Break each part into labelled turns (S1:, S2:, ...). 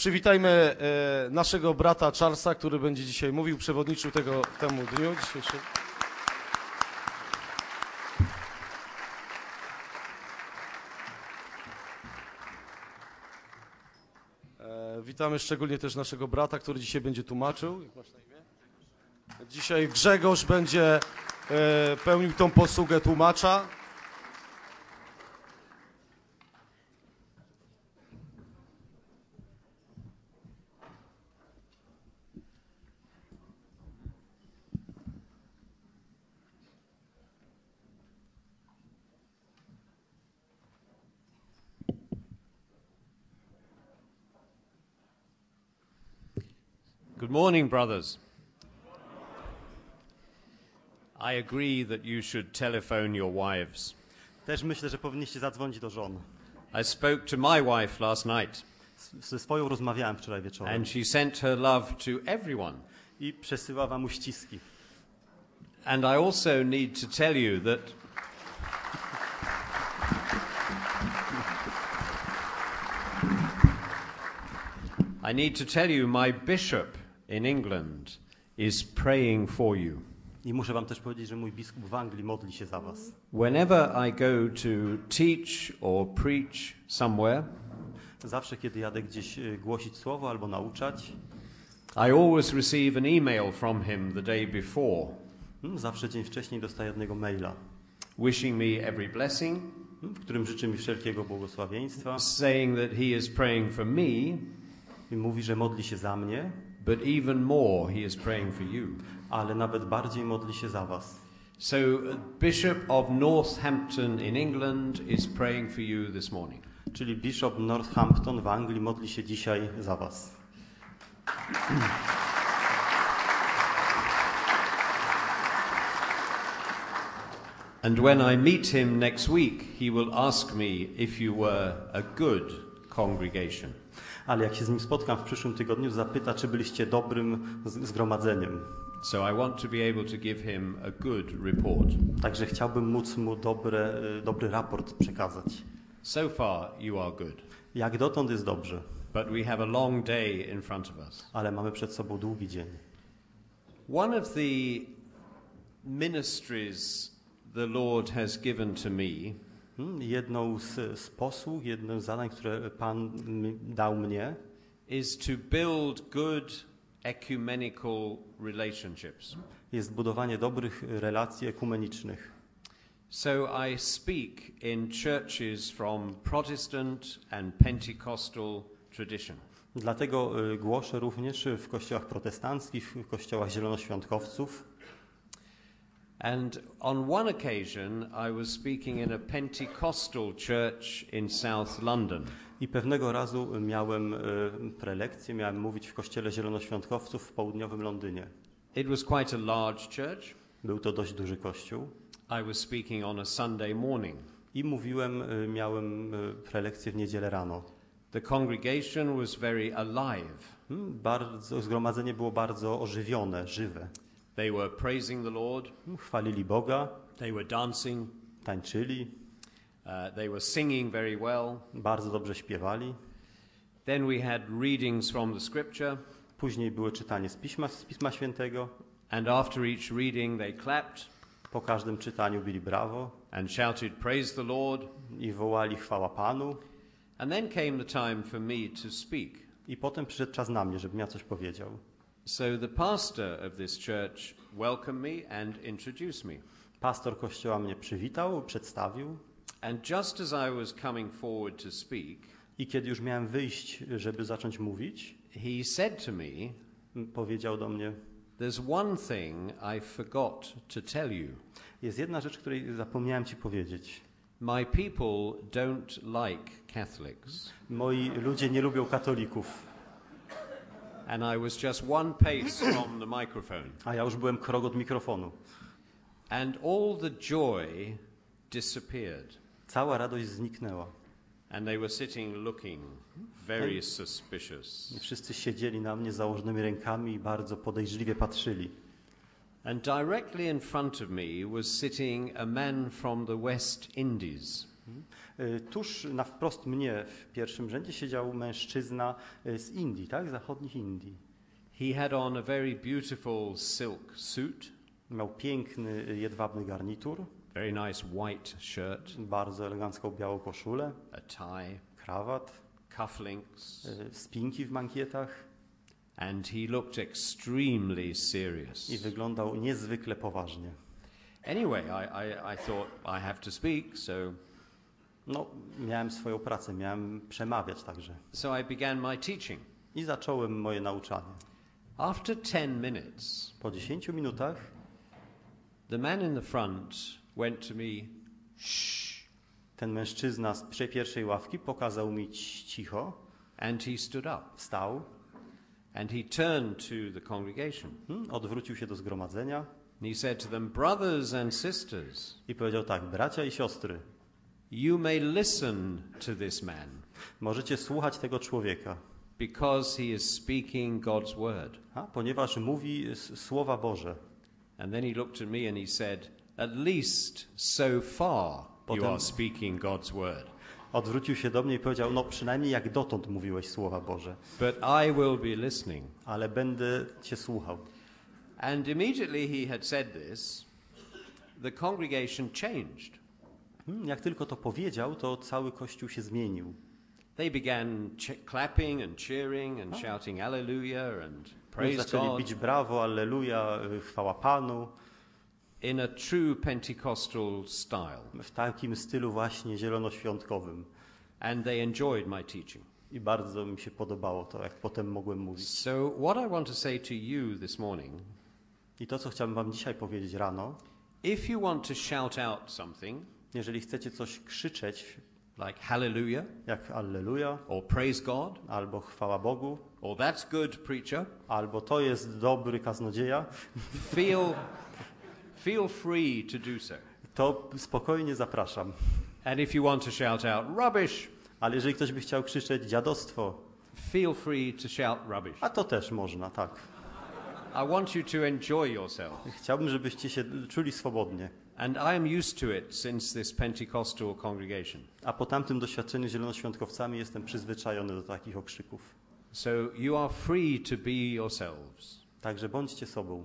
S1: Przywitajmy naszego brata Charlesa, który będzie dzisiaj mówił, przewodniczył temu dniu dzisiejszym. Witamy szczególnie też naszego brata, który dzisiaj będzie tłumaczył. Jak masz na imię? Dzisiaj Grzegorz będzie pełnił tą posługę tłumacza.
S2: Good morning, brothers. I agree that you should telephone your wives.
S3: Też myślę, że powinniście zadzwonić do żon.
S2: I spoke to my wife last night,
S3: Ze swoją rozmawiałem wczoraj wieczorem
S2: and she sent her love to everyone.
S3: i przesyła wam uściski.
S2: And I also need to tell you that my bishop in England is praying for you.
S3: I muszę wam też powiedzieć, że mój biskup w Anglii modli się za was.
S2: Whenever I go to teach or preach somewhere,
S3: Zawsze, kiedy jadę gdzieś głosić słowo albo nauczać,
S2: I always receive an email from him the day before,
S3: zawsze dzień wcześniej dostaję od niego maila,
S2: wishing me every blessing,
S3: w którym życzy mi wszelkiego błogosławieństwa
S2: saying that he is praying for me,
S3: i mówi, że modli się za mnie,
S2: but even more he is praying for you.
S3: ale nawet bardziej modli się za was.
S2: So, Bishop of Northampton in England is praying for you this morning.
S3: Czyli bishop Northampton w Anglii modli się dzisiaj za was.
S2: And when I meet him next week, he will ask me if you were a good congregation.
S3: Ale jak się z nim spotkam w przyszłym tygodniu, zapyta, czy byliście dobrym zgromadzeniem.
S2: So I want to be able to give him a good report.
S3: Także chciałbym móc mu dobry raport przekazać.
S2: So far you are good.
S3: Jak dotąd jest dobrze,
S2: But we have a long day in front of us.
S3: ale mamy przed sobą długi dzień.
S2: One of the ministries the Lord has given to me
S3: Jedną z posług, jednym z zadań, które Pan dał mnie,
S2: is to build good ecumenical relationships.
S3: jest budowanie dobrych relacji ekumenicznych.
S2: So I speak in churches from Protestant and Pentecostal tradition.
S3: Dlatego głoszę również w kościołach protestanckich, w kościołach zielonoświątkowców.
S2: And on one occasion I was speaking in a Pentecostal church in South London.
S3: I pewnego razu miałem prelekcję, miałem mówić w kościele zielonoświątkowców w południowym Londynie.
S2: It was quite a large church.
S3: Był to dość duży kościół.
S2: I was speaking on a Sunday morning.
S3: I miałem prelekcję w niedzielę rano.
S2: The congregation was very alive.
S3: Zgromadzenie było bardzo ożywione, żywe.
S2: They were praising the Lord.
S3: Chwalili Boga.
S2: They were dancing.
S3: Tańczyli.
S2: They were singing very well.
S3: Bardzo dobrze śpiewali.
S2: Then we had readings from the scripture.
S3: Później było czytanie z Pisma Świętego.
S2: And after each reading they clapped.
S3: Po każdym czytaniu bili brawo.
S2: And shouted, praise the Lord.
S3: I wołali chwała Panu.
S2: And then came the time for me to speak.
S3: I potem przyszedł czas na mnie, żebym ja coś powiedział.
S2: So the pastor of this church welcomed me and introduced me.
S3: Pastor kościoła mnie przywitał, przedstawił.
S2: And just as I was coming forward to speak,
S3: i kiedy już miałem wyjść, żeby zacząć mówić,
S2: he said to me,
S3: powiedział do mnie,
S2: there's one thing I forgot to tell you.
S3: Jest jedna rzecz, której zapomniałem ci powiedzieć.
S2: My people don't like Catholics.
S3: Moi ludzie nie lubią katolików.
S2: And I was just one pace from the microphone.
S3: A ja już byłem krok od mikrofonu.
S2: And all the joy disappeared.
S3: Cała radość zniknęła.
S2: And they were sitting looking very suspicious.
S3: I wszyscy siedzieli na mnie z założonymi rękami i bardzo podejrzliwie patrzyli.
S2: And directly in front of me was sitting a man from the West Indies.
S3: Tuż na wprost mnie w pierwszym rzędzie siedział mężczyzna z Indii, tak? Zachodnich Indii.
S2: He had on a very beautiful silk suit,
S3: Miał piękny, jedwabny garnitur,
S2: very nice white shirt,
S3: bardzo elegancką białą koszulę,
S2: a tie,
S3: krawat,
S2: cufflinks,
S3: spinki w mankietach
S2: and he looked extremely serious.
S3: i wyglądał niezwykle poważnie.
S2: Anyway, I thought I have to speak,
S3: No, miałem swoją pracę, miałem przemawiać także.
S2: so I began my teaching.
S3: I zacząłem moje nauczanie.
S2: After 10 minutes,
S3: Po 10 minutach
S2: the man in the front went to me, shh,
S3: ten mężczyzna z pierwszej ławki pokazał mi cicho,
S2: and he stood up,
S3: wstał,
S2: and he turned to the congregation.
S3: odwrócił się do zgromadzenia
S2: And he said to them, brothers and sisters,
S3: i powiedział tak: bracia i siostry,
S2: you may listen to this man
S3: możecie słuchać tego człowieka,
S2: because he is speaking God's word.
S3: ponieważ mówi słowa Boże.
S2: And then he looked at me and he said, at least so far you
S3: Potem-
S2: are speaking God's word.
S3: Odwrócił się do mnie i powiedział: no przynajmniej jak dotąd mówiłeś słowa Boże,
S2: But I will be listening.
S3: ale będę cię słuchał.
S2: And immediately he had said this, the congregation changed.
S3: Jak tylko to powiedział, to cały Kościół się zmienił.
S2: They began clapping and cheering and shouting hallelujah and praise
S3: Zaczęli
S2: God
S3: bić brawo, alleluja, chwała Panu,
S2: in a true Pentecostal style.
S3: w takim stylu właśnie zielonoświątkowym.
S2: And they enjoyed my teaching.
S3: I bardzo mi się podobało to, jak potem mogłem mówić.
S2: So what I want to say to you this morning,
S3: I to, co chciałbym wam dzisiaj powiedzieć rano,
S2: if you want to shout out something
S3: jeżeli chcecie coś krzyczeć,
S2: like hallelujah
S3: jak alleluja,
S2: or praise God
S3: albo chwała Bogu,
S2: or that's good preacher,
S3: albo to jest dobry kaznodzieja,
S2: feel free to do so.
S3: to spokojnie zapraszam.
S2: And if you want to shout out rubbish,
S3: Ale jeżeli ktoś by chciał krzyczeć dziadostwo,
S2: feel free to shout rubbish.
S3: a to też można, tak.
S2: I want you to enjoy yourself.
S3: Chciałbym, żebyście się czuli swobodnie.
S2: And I am used to it since this Pentecostal congregation.
S3: A po tamtym doświadczeniu z zielonoświątkowcami jestem przyzwyczajony do takich okrzyków.
S2: So you are free to be yourselves.
S3: Także bądźcie sobą.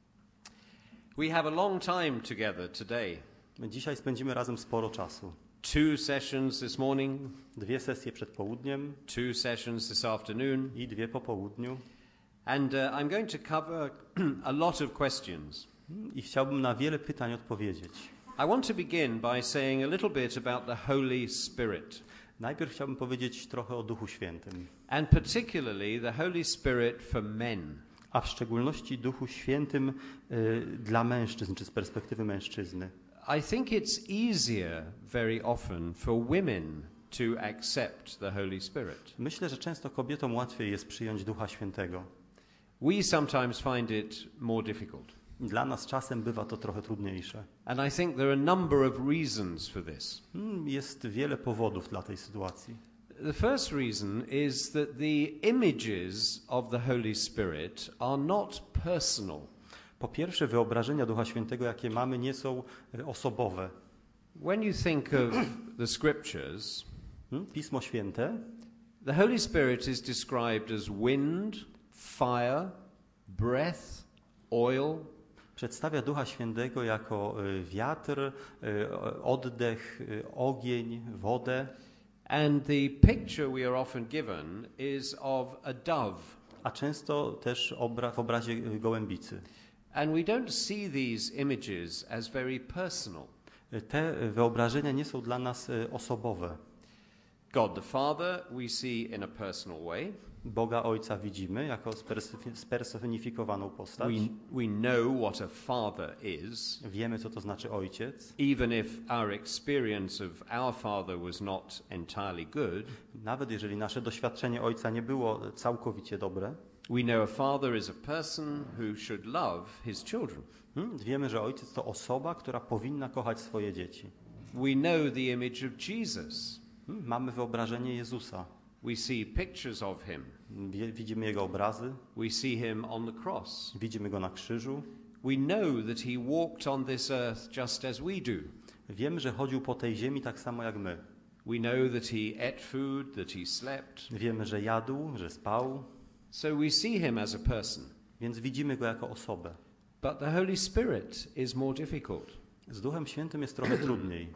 S2: We have a long time together today.
S3: My dzisiaj spędzimy razem sporo czasu.
S2: 2 sessions this morning,
S3: 2 sesje przed południem
S2: 2 sessions this afternoon.
S3: i 2 po południu.
S2: And I'm going to cover a lot of questions.
S3: I chciałbym na wiele pytań odpowiedzieć.
S2: I want to begin by saying a little bit about the Holy Spirit,
S3: Najpierw chciałbym powiedzieć trochę o Duchu Świętym,
S2: and particularly the Holy Spirit for men.
S3: a w szczególności Duchu Świętym dla mężczyzn, czy z perspektywy mężczyzny.
S2: I think it's easier very often for women to accept the Holy Spirit.
S3: Myślę, że często kobietom łatwiej jest przyjąć Ducha Świętego.
S2: We sometimes find it more difficult.
S3: Dla nas czasem bywa to trochę trudniejsze.
S2: And I think there are a number of reasons for this.
S3: Jest wiele powodów dla tej sytuacji.
S2: The first reason is that the images of the Holy Spirit are not personal.
S3: Po pierwsze, wyobrażenia Ducha Świętego, jakie mamy, nie są osobowe.
S2: When you think of the scriptures,
S3: Pismo Święte
S2: the Holy Spirit is described as wind, fire, breath, oil,
S3: przedstawia Ducha Świętego jako wiatr, oddech, ogień, wodę,
S2: and the picture we are often given is of a dove.
S3: a często też w obrazie gołębicy.
S2: And we don't see these images as very personal.
S3: Te wyobrażenia nie są dla nas osobowe.
S2: God the Father we see in a personal way.
S3: Boga Ojca widzimy jako spersonifikowaną postać.
S2: We know what a father is,
S3: Wiemy, co to znaczy ojciec.
S2: even if our experience of our father was not entirely good.
S3: Nawet jeżeli nasze doświadczenie ojca nie było całkowicie dobre,
S2: We know a father is a person who should love his children.
S3: wiemy, że ojciec to osoba, która powinna kochać swoje dzieci.
S2: We know the image of Jesus.
S3: Mamy wyobrażenie Jezusa.
S2: We see pictures of him.
S3: Widzimy Jego obrazy,
S2: We see him on the cross.
S3: widzimy Go na krzyżu.
S2: We know that he walked on this earth just as we do.
S3: Wiemy, że chodził po tej ziemi tak samo jak my.
S2: We know that he ate food, that he slept.
S3: Wiemy, że jadł, że spał,
S2: So we see him as a person.
S3: więc widzimy go jako osobę.
S2: But the Holy Spirit is more difficult.
S3: Z Duchem Świętym jest trochę trudniej.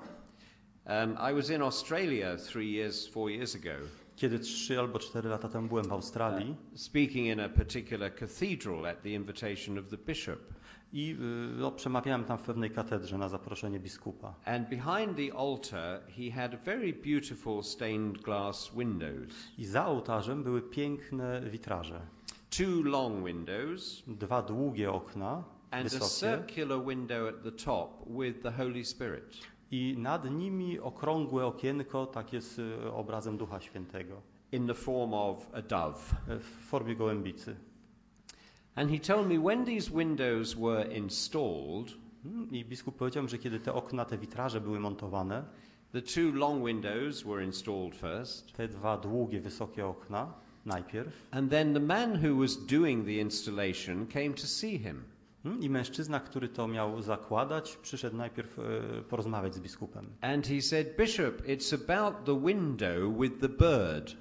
S2: I was in Australia 4 years ago,
S3: Kiedy 3 albo 4 lata temu byłem w Australii
S2: speaking in a particular cathedral at the invitation of the bishop.
S3: i przemawiałem tam w pewnej katedrze na zaproszenie biskupa.
S2: And behind the altar, he had very beautiful stained glass windows.
S3: I za ołtarzem były piękne witraże.
S2: 2 long windows
S3: 2 długie okna,
S2: and a
S3: wysokie,
S2: circular window at the top with the Holy Spirit.
S3: i nad nimi okrągłe okienko, takie z obrazem Ducha Świętego,
S2: In the form of a dove.
S3: w formie gołębicy.
S2: And he told me when these windows were installed,
S3: I biskup powiedział mi, że kiedy te okna, te witraże były montowane,
S2: the 2 long windows were installed first,
S3: te 2 długie, wysokie okna najpierw,
S2: and then the man who was doing the installation came to see him.
S3: i mężczyzna, który to miał zakładać, przyszedł najpierw porozmawiać z biskupem.
S2: And he said, Bishop, it's about the window with the bird.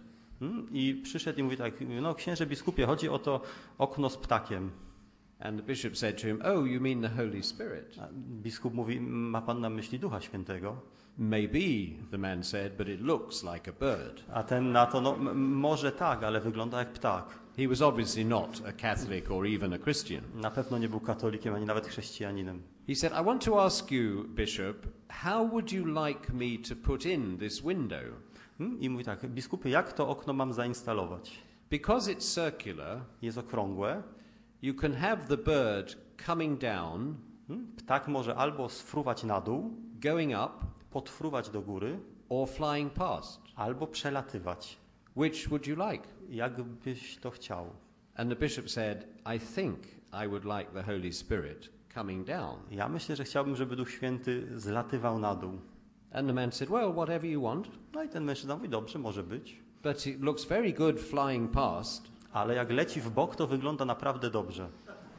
S3: I przyszedł i mówi tak, no księże biskupie, chodzi o to okno z ptakiem.
S2: And the bishop said to him, oh, you mean the Holy Spirit?
S3: A biskup mówi, ma pan na myśli Ducha Świętego?
S2: Maybe, the man said, but it looks like a bird.
S3: A ten na to, no może tak, ale wygląda jak ptak.
S2: He was obviously not a Catholic or even a Christian.
S3: Na pewno nie był katolikiem, ani nawet chrześcijaninem.
S2: He said, I want to ask you, Bishop, how would you like me to put in this window?
S3: I mówi tak, biskupy, jak to okno mam zainstalować?
S2: Because it's circular,
S3: Jest okrągłe,
S2: you can have the bird coming down,
S3: ptak może albo sfruwać na dół,
S2: going up,
S3: podfruwać do góry,
S2: or flying past.
S3: albo przelatywać.
S2: Which would you like?
S3: Jak byś to chciał?
S2: And the bishop said, I think I would like the Holy Spirit coming down.
S3: Ja myślę, że chciałbym, żeby Duch Święty zlatywał na dół.
S2: And the man said, well, whatever you want.
S3: No i ten mężczyzna mówi, dobrze, może być.
S2: But it looks very good flying past.
S3: Ale jak leci w bok, to wygląda naprawdę dobrze.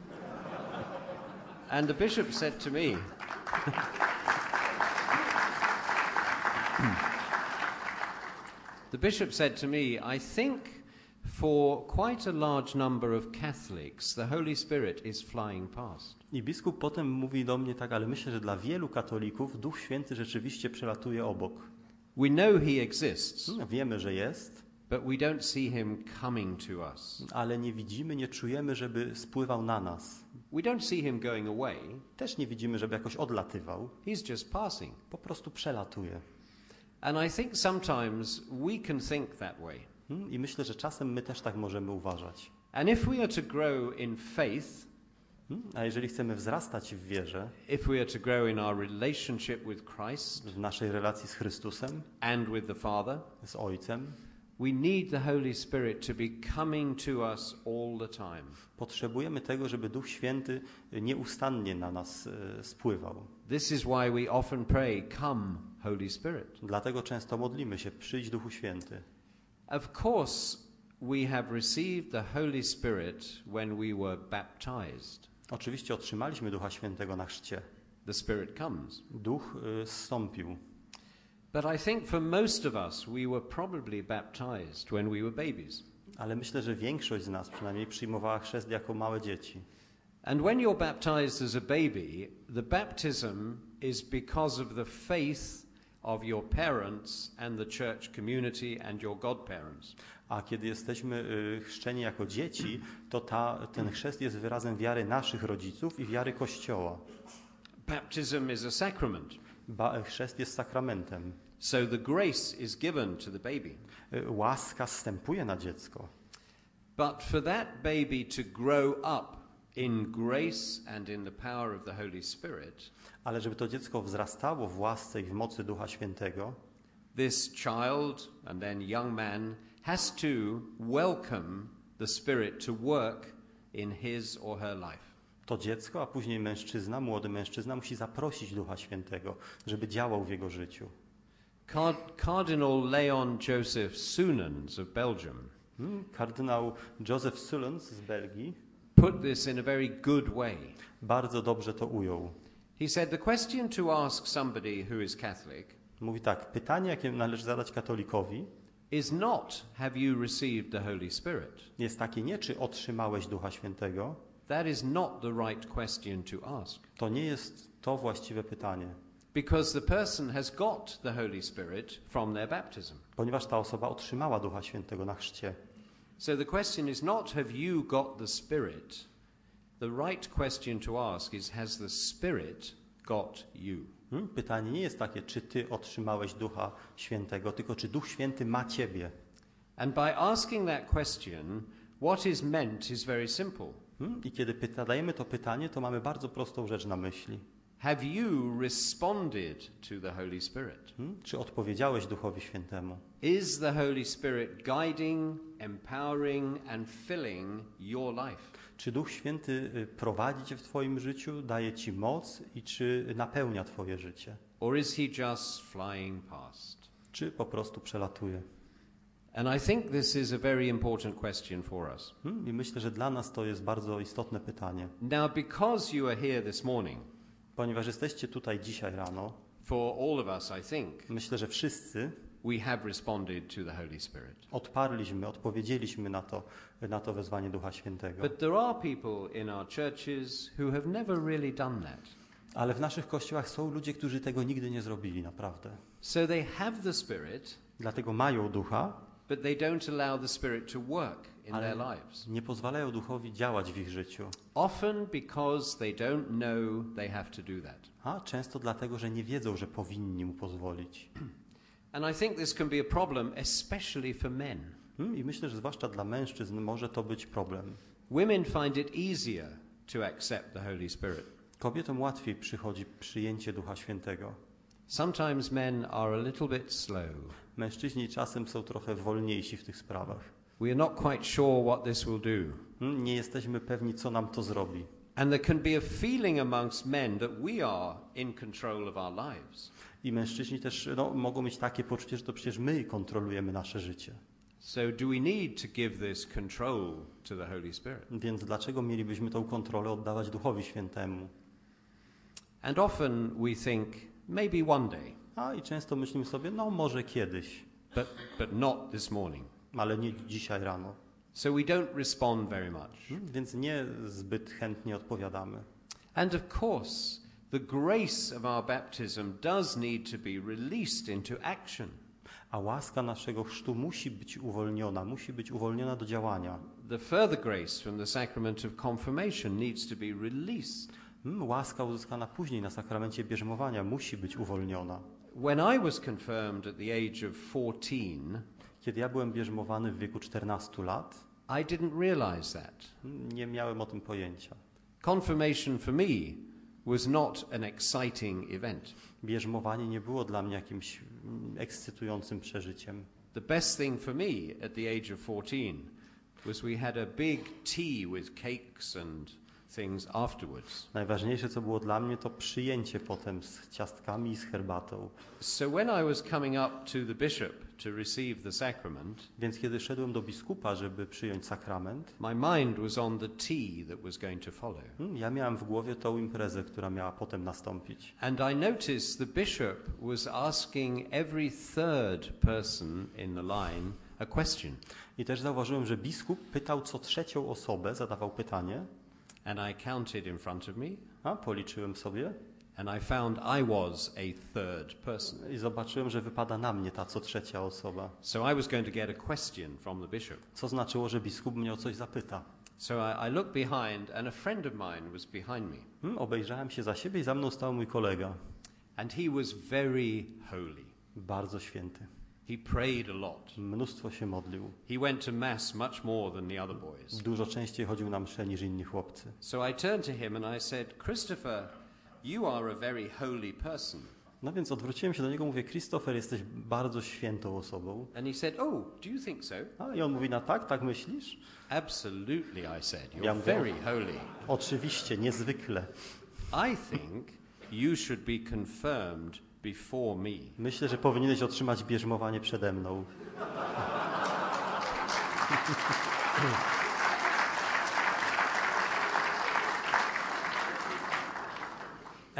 S2: And the bishop said to me, the bishop said to me, I think for quite a large number of Catholics, the Holy Spirit is flying past.
S3: I biskup potem mówi do mnie tak, ale myślę, że dla wielu katolików Duch Święty rzeczywiście przelatuje obok.
S2: We know he exists,
S3: Wiemy, że jest,
S2: but we don't see him coming to us.
S3: ale nie widzimy, nie czujemy, żeby spływał na nas.
S2: We don't see him going away.
S3: Też nie widzimy, żeby jakoś odlatywał.
S2: He's just passing.
S3: Po prostu przelatuje.
S2: And I think sometimes we can think that way.
S3: I myślę, że czasem my też tak możemy uważać.
S2: And if we are to grow in faith,
S3: A jeżeli chcemy wzrastać w wierze,
S2: if we are to grow in our relationship with Christ
S3: w naszej relacji z Chrystusem,
S2: and with the Father,
S3: z Ojcem,
S2: we need the Holy Spirit to be coming to us all the time.
S3: potrzebujemy tego, żeby Duch Święty nieustannie na nas spływał.
S2: This is why we often pray, come, Holy Spirit.
S3: Dlatego często modlimy się, przyjdź Duchu Święty.
S2: Of course, we have received the Holy Spirit when we were baptized.
S3: Oczywiście otrzymaliśmy Ducha Świętego na chrzcie.
S2: The Spirit comes.
S3: Duch zstąpił.
S2: But I think for most of us, we were probably baptized when we were babies.
S3: Ale myślę, że większość z nas przynajmniej przyjmowała chrzest jako małe dzieci.
S2: And when you're baptized as a baby, the baptism is because of the faith of your parents and the church community and your godparents.
S3: A kiedy jesteśmy chrzczeni jako dzieci, to ten chrzest jest wyrazem wiary naszych rodziców i wiary Kościoła.
S2: Baptism is a sacrament.
S3: Chrzest jest sakramentem.
S2: So the grace is given to the baby.
S3: Łaska zstępuje na dziecko.
S2: But for that baby to grow up in grace and in the power of the Holy Spirit,
S3: Ale żeby to dziecko wzrastało w łasce i w mocy Ducha Świętego,
S2: this child and then young man has to welcome the Spirit to work in his or her life.
S3: to dziecko, a później mężczyzna, młody mężczyzna musi zaprosić Ducha Świętego, żeby działał w jego życiu.
S2: Cardinal Leon Joseph Soenens of Belgium
S3: Kardynał Joseph Sullens z Belgii
S2: put this in a very good way.
S3: bardzo dobrze to ujął.
S2: He said the question to ask somebody who is Catholic
S3: Mówi tak, pytanie, jakie należy zadać katolikowi,
S2: is not, have you received the Holy Spirit?
S3: jest takie nie, czy otrzymałeś Ducha Świętego.
S2: That is not the right question to ask.
S3: To nie jest to właściwe pytanie,
S2: Because the person has got the Holy Spirit from their baptism.
S3: ponieważ ta osoba otrzymała Ducha Świętego na chrzcie.
S2: So the question is not, have you got the Spirit? The right question to ask is, has the Spirit got you?
S3: Pytanie nie jest takie, czy ty otrzymałeś Ducha Świętego, tylko czy Duch Święty ma ciebie.
S2: And by asking that question, what is meant is very simple.
S3: I kiedy zadajemy to pytanie, to mamy bardzo prostą rzecz na myśli.
S2: Have you responded to the Holy Spirit?
S3: Czy odpowiedziałeś Duchowi Świętemu?
S2: Is the Holy Spirit guiding, empowering and filling your life?
S3: Czy Duch Święty prowadzi cię w twoim życiu, daje ci moc i czy napełnia twoje życie?
S2: Or is he just flying past?
S3: Czy po prostu przelatuje?
S2: And I think this is a very important question for us.
S3: I myślę, że dla nas to jest bardzo istotne pytanie.
S2: Now, because you are here this morning,
S3: Ponieważ jesteście tutaj dzisiaj rano,
S2: for all of us, I think,
S3: myślę, że wszyscy
S2: we have responded to the Holy Spirit.
S3: odpowiedzieliśmy na to wezwanie Ducha Świętego.
S2: But there are people in our churches who have never really done that.
S3: Ale w naszych kościołach są ludzie, którzy tego nigdy nie zrobili, naprawdę.
S2: So they have the Spirit,
S3: Dlatego mają Ducha,
S2: but they don't allow the Spirit to work in
S3: ale
S2: their lives.
S3: nie pozwalają Duchowi działać w ich życiu.
S2: Often because they don't know they have to do that.
S3: A często dlatego, że nie wiedzą, że powinni mu pozwolić.
S2: And I think this can be a problem, especially for men.
S3: I myślę, że zwłaszcza dla mężczyzn może to być problem.
S2: Women find it easier to accept the Holy Spirit.
S3: Kobietom łatwiej przychodzi przyjęcie Ducha Świętego.
S2: Sometimes men are a little bit slow.
S3: Mężczyźni czasem są trochę wolniejsi w tych sprawach.
S2: We are not quite sure what this will do.
S3: Nie jesteśmy pewni, co nam to zrobi.
S2: And there can be a feeling amongst men that we are in control of our lives.
S3: I mężczyźni też mogą mieć takie poczucie, że to przecież my kontrolujemy nasze życie.
S2: So do we need to give this control to the Holy Spirit?
S3: Więc dlaczego mielibyśmy tą kontrolę oddawać Duchowi Świętemu?
S2: And often we think, maybe one day,
S3: I często myślimy sobie, może kiedyś,
S2: but not this morning.
S3: ale nie dzisiaj rano.
S2: So we don't respond very much.
S3: Więc nie zbyt chętnie odpowiadamy.
S2: And of course, the grace of our baptism does need to be released into action.
S3: A łaska naszego chrztu musi być uwolniona do działania.
S2: The further grace from the sacrament of confirmation needs to be released.
S3: Łaska uzyskana później na sakramencie bierzmowania musi być uwolniona.
S2: When I was confirmed at the age of 14,
S3: Kiedy ja byłem bierzmowany w wieku 14 lat,
S2: I didn't realize that.
S3: nie miałem o tym pojęcia.
S2: Confirmation for me was not an exciting event.
S3: Bierzmowanie nie było dla mnie jakimś ekscytującym przeżyciem.
S2: The best thing for me at the age of 14 was we had a big tea with cakes and things afterwards.
S3: Najważniejsze, co było dla mnie, to przyjęcie potem z ciastkami i z herbatą.
S2: So when I was coming up to the bishop to receive the sacrament,
S3: Więc kiedy szedłem do biskupa, żeby przyjąć sakrament,
S2: my mind was on the tea that was going to follow.
S3: ja miałem w głowie tą imprezę, która miała potem nastąpić.
S2: And I noticed the bishop was asking every third person in the line a question.
S3: I też zauważyłem, że biskup pytał co trzecią osobę, zadawał pytanie,
S2: And I counted in front of me,
S3: policzyłem sobie
S2: and I found I was a third person.
S3: i zobaczyłem, że wypada na mnie ta co trzecia osoba.
S2: So I was going to get a question from the bishop.
S3: Co znaczyło, że biskup mnie o coś zapyta.
S2: So I looked behind, and a friend of mine was behind me.
S3: Obejrzałem się za siebie i za mną stał mój kolega.
S2: And he was very holy.
S3: Bardzo święty.
S2: He prayed a lot.
S3: Mnóstwo się modlił.
S2: He went to mass much more than the other boys.
S3: Dużo częściej chodził na msze niż inni chłopcy.
S2: So I turned to him and I said, Christopher, you are a very holy person.
S3: No więc odwróciłem się do niego, mówię, Christopher, jesteś bardzo świętą osobą.
S2: And he said, oh, do you think so?
S3: I on mówi, tak myślisz?
S2: Absolutely, I said.
S3: Ja
S2: You're
S3: mówię,
S2: very holy.
S3: Oczywiście, niezwykle.
S2: I think you should be confirmed before me.
S3: Myślę, że powinieneś otrzymać bierzmowanie przede mną.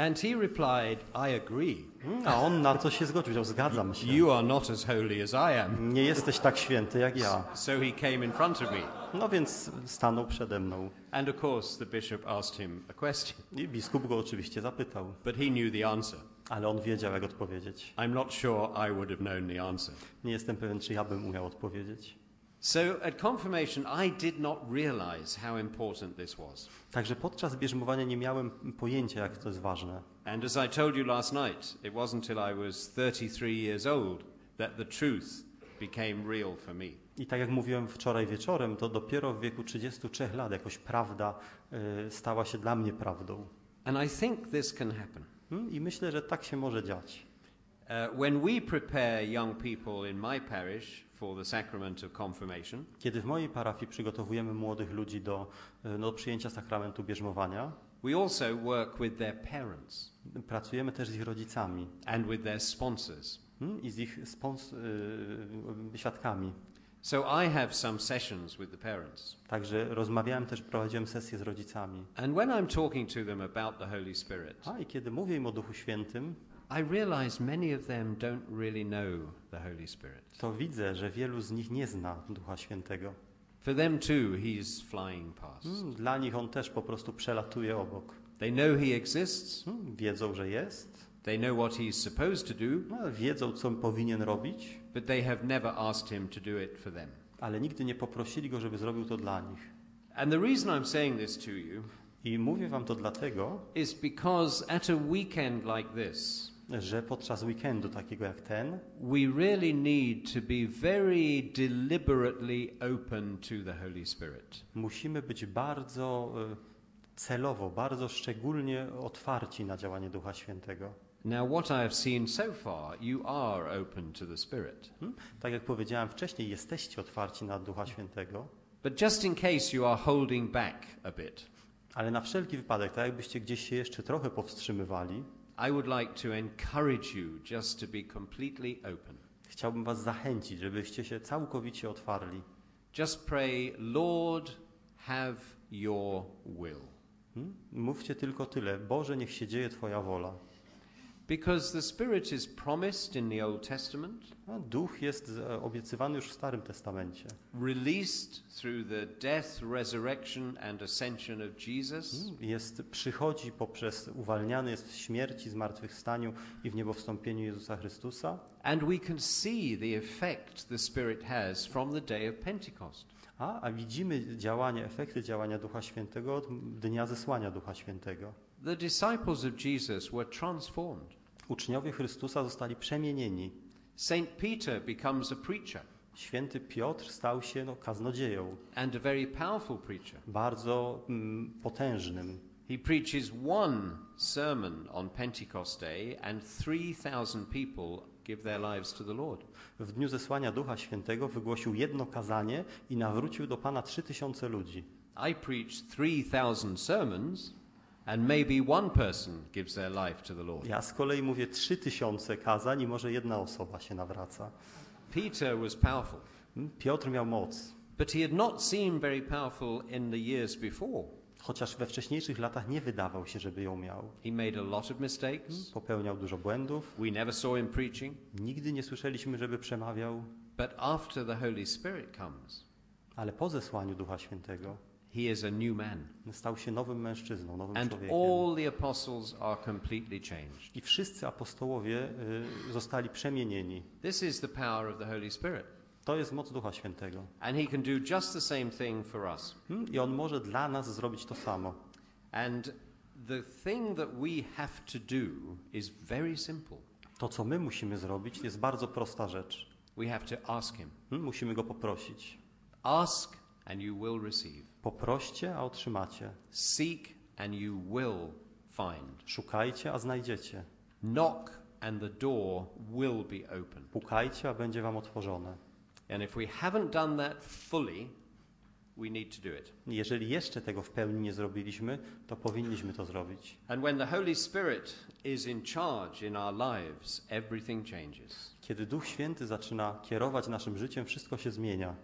S2: And he replied, I agree.
S3: A on na to się zgodził, powiedział, zgadzam się.
S2: You are not as holy as I am.
S3: Nie jesteś tak święty jak ja.
S2: So he came in front of me.
S3: No więc stanął przede mną.
S2: And of course, the bishop asked him a question,
S3: I biskup go oczywiście zapytał,
S2: but he knew the answer.
S3: ale on wiedział, jak odpowiedzieć.
S2: I'm not sure I would have known the answer.
S3: Nie jestem pewien, czy ja bym umiał odpowiedzieć.
S2: So at confirmation, I did not realize how important this was.
S3: Także podczas bierzmowania nie miałem pojęcia, jak to jest ważne.
S2: And as I told you last night, it wasn't till I was 33 years old that the truth became real for me.
S3: I tak jak mówiłem wczoraj wieczorem, to dopiero w wieku 33 lat jakoś prawda stała się dla mnie prawdą.
S2: And I think this can happen.
S3: I myślę, że tak się może dziać.
S2: When we prepare young people in my parish for the sacrament of confirmation,
S3: Kiedy w mojej parafii przygotowujemy młodych ludzi do przyjęcia sakramentu bierzmowania,
S2: we also work with their parents
S3: pracujemy też z ich rodzicami
S2: and with their sponsors.
S3: i z ich świadkami.
S2: So I have some sessions with the parents.
S3: Także rozmawiałem też, prowadziłem sesje z rodzicami.
S2: And when I'm talking to them about the Holy Spirit,
S3: I kiedy mówię im o Duchu Świętym,
S2: I realize many of them don't really know the Holy Spirit.
S3: to widzę, że wielu z nich nie zna Ducha Świętego.
S2: For them too, he's flying past.
S3: Dla nich on też po prostu przelatuje obok.
S2: They know he exists.
S3: Wiedzą, że jest,
S2: They know what he's supposed to do,
S3: wiedzą, co powinien robić,
S2: but they have never asked him to do it for them.
S3: ale nigdy nie poprosili go, żeby zrobił to dla nich.
S2: And the reason I'm saying this to you
S3: I mówię wam to dlatego,
S2: is because at a weekend like this,
S3: że podczas weekendu takiego jak ten,
S2: we really need to be very deliberately open to the Holy Spirit.
S3: musimy być bardzo celowo, bardzo szczególnie otwarci na działanie Ducha Świętego.
S2: Now, what I have seen so far, you are open to the Spirit.
S3: Tak jak powiedziałem wcześniej, jesteście otwarci na Ducha Świętego,
S2: But just in case you are holding back a bit,
S3: ale na wszelki wypadek, tak jakbyście gdzieś się jeszcze trochę powstrzymywali,
S2: I would like to encourage you just to be completely open.
S3: chciałbym was zachęcić, żebyście się całkowicie otwarli.
S2: Just pray, Lord, have your will.
S3: Mówcie tylko tyle. Boże, niech się dzieje Twoja wola.
S2: Because the Spirit is promised in the Old Testament,
S3: A Duch jest obiecywany już w Starym Testamencie.
S2: released through the death, resurrection and ascension of Jesus,
S3: Przychodzi poprzez, uwalniany jest w śmierci, zmartwychwstaniu i w niebowstąpieniu Jezusa Chrystusa.
S2: and we can see the effect the Spirit has from the day of Pentecost.
S3: A widzimy efekty działania Ducha Świętego od dnia zesłania Ducha Świętego.
S2: The disciples of Jesus were transformed.
S3: Uczniowie Chrystusa zostali przemienieni.
S2: Saint Peter becomes a preacher,
S3: Święty Piotr stał się kaznodzieją,
S2: and a very powerful preacher.
S3: bardzo potężnym.
S2: He preaches one sermon on Pentecost Day, and 3,000 people give their lives to the Lord.
S3: W dniu zesłania Ducha Świętego wygłosił jedno kazanie i nawrócił do Pana 3000 ludzi.
S2: I preach 3,000 sermons, and maybe one person gives their life to the Lord.
S3: Ja z kolei mówię 3000 kazań i może jedna osoba się nawraca.
S2: Peter was powerful,
S3: Piotr miał moc,
S2: but he had not seemed very powerful in the years before.
S3: chociaż we wcześniejszych latach nie wydawał się, żeby ją miał.
S2: He made a lot of mistakes.
S3: Popełniał dużo błędów.
S2: We never saw him preaching.
S3: Nigdy nie słyszeliśmy, żeby przemawiał,
S2: But after the Holy Spirit comes,
S3: ale po zesłaniu Ducha Świętego
S2: he is a new man.
S3: stał się nowym mężczyzną, nowym
S2: And
S3: człowiekiem.
S2: all the apostles are completely changed.
S3: I wszyscy apostołowie zostali przemienieni.
S2: This is the power of the Holy Spirit.
S3: To jest moc Ducha Świętego.
S2: And he can do just the same thing for us.
S3: I On może dla nas zrobić to samo.
S2: And the thing that we have to do is very simple.
S3: To, co my musimy zrobić, jest bardzo prosta rzecz.
S2: We have to ask him.
S3: Musimy Go poprosić.
S2: Ask and you will receive.
S3: Poproście, a otrzymacie.
S2: Seek and you will find.
S3: Szukajcie, a znajdziecie.
S2: Knock and the door will be open.
S3: Pukajcie, a będzie wam otworzone.
S2: And if we haven't done that fully, we need to do it.
S3: Jeżeli jeszcze tego w pełni nie zrobiliśmy, to powinniśmy to zrobić.
S2: And when the Holy Spirit is in charge in our lives, everything changes.
S3: Kiedy Duch Święty zaczyna kierować naszym życiem, wszystko się zmienia.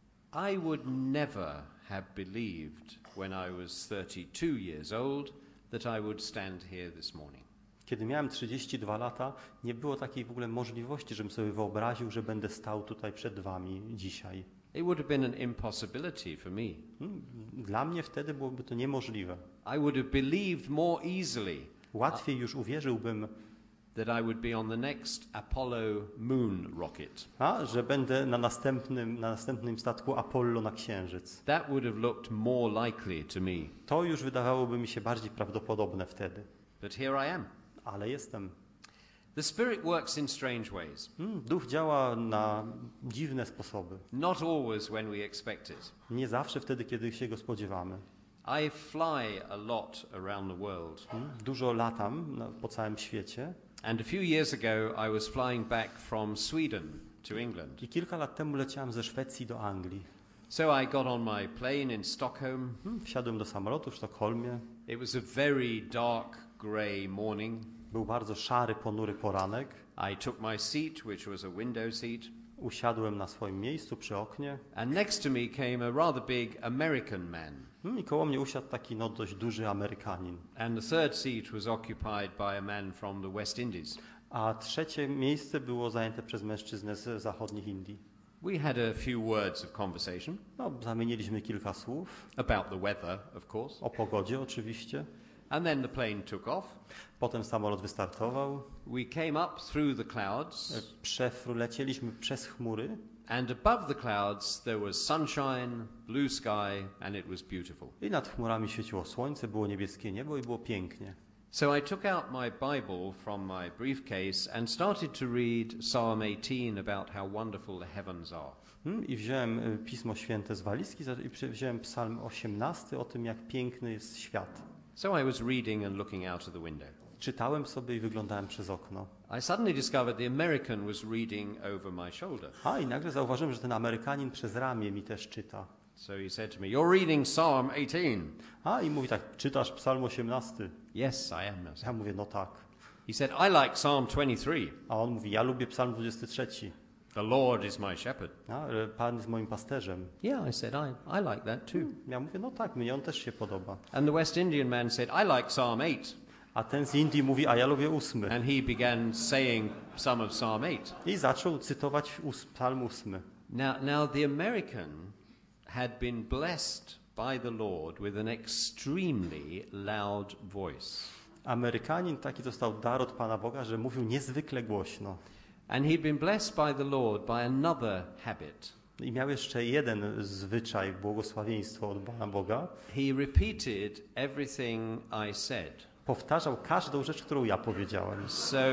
S2: I would never have believed when I was 32 years old that I would stand here this morning.
S3: Kiedy miałem 32 lata, nie było takiej w ogóle możliwości, żebym sobie wyobraził, że będę stał tutaj przed wami dzisiaj.
S2: It would have been an impossibility for me.
S3: Dla mnie wtedy byłoby to niemożliwe.
S2: I would have believed more easily
S3: Łatwiej już uwierzyłbym,
S2: that I would be on the next Apollo moon rocket.
S3: że będę na następnym statku Apollo na Księżyc.
S2: That would have looked more likely to me.
S3: To już wydawałoby mi się bardziej prawdopodobne wtedy.
S2: But here I am.
S3: Ale jestem.
S2: The Spirit works in strange ways.
S3: Duch działa na dziwne sposoby.
S2: Not always when we expect it.
S3: Nie zawsze wtedy, kiedy się go spodziewamy.
S2: I fly a lot around the world.
S3: Dużo latam po całym świecie.
S2: And a few years ago I was flying back from Sweden to England.
S3: I kilka lat temu leciałem ze Szwecji do Anglii.
S2: So I got on my plane in Stockholm.
S3: Wsiadłem do samolotu w Sztokholmie.
S2: It was a very dark grey morning.
S3: Był bardzo szary, ponury poranek.
S2: I took my seat, which was a window seat.
S3: Usiadłem na swoim miejscu przy oknie.
S2: And next to me came a rather big American man.
S3: I koło mnie usiadł taki dość duży Amerykanin.
S2: And the third seat was occupied by a man from the West Indies.
S3: A trzecie miejsce było zajęte przez mężczyznę z zachodnich Indii.
S2: We had a few words of conversation.
S3: Zamieniliśmy kilka słów.
S2: About the weather, of course.
S3: O pogodzie oczywiście.
S2: And then the plane took off.
S3: Potem samolot wystartował.
S2: We came up through the clouds.
S3: Lecieliśmy przez chmury.
S2: And above the clouds there was sunshine, blue sky, and it was beautiful.
S3: I nad chmurami świeciło słońce, było niebieskie niebo i było pięknie.
S2: So I took out my Bible from my briefcase and started to read Psalm 18 about how wonderful the heavens are.
S3: I wziąłem Pismo Święte z walizki i wziąłem Psalm 18 o tym, jak piękny jest świat.
S2: So I was reading and looking out of the window.
S3: Czytałem sobie i wyglądałem przez okno.
S2: I suddenly discovered the American was reading over my shoulder.
S3: I nagle zauważyłem, że ten Amerykanin przez ramię mi też czyta.
S2: So he said to me, "You're reading Psalm 18."
S3: I mówi tak, czytasz Psalm 18?
S2: Yes, I am.
S3: Ja mówię, no tak.
S2: He said, "I like Psalm 23.
S3: A on mówi, ja lubię Psalm 23.
S2: The Lord is my shepherd."
S3: Pan jest moim pasterzem.
S2: Yeah, I said, I like that too.
S3: Ja mówię, no tak, mnie on też się podoba.
S2: And the West Indian man said, "I like Psalm 8."
S3: A ten z Indii mówi, a ja lubię 8.
S2: And he began saying some of Psalm 8.
S3: I zaczął cytować Psalm 8.
S2: Now the American had been blessed by the Lord with an extremely loud voice.
S3: Amerykanin taki dostał dar od Pana Boga, że mówił niezwykle głośno.
S2: And he'd been blessed by the Lord by another habit.
S3: I miał jeszcze jeden zwyczaj, błogosławieństwo od Pana Boga.
S2: He repeated everything I said.
S3: Powtarzał każdą rzecz, którą ja powiedziałem.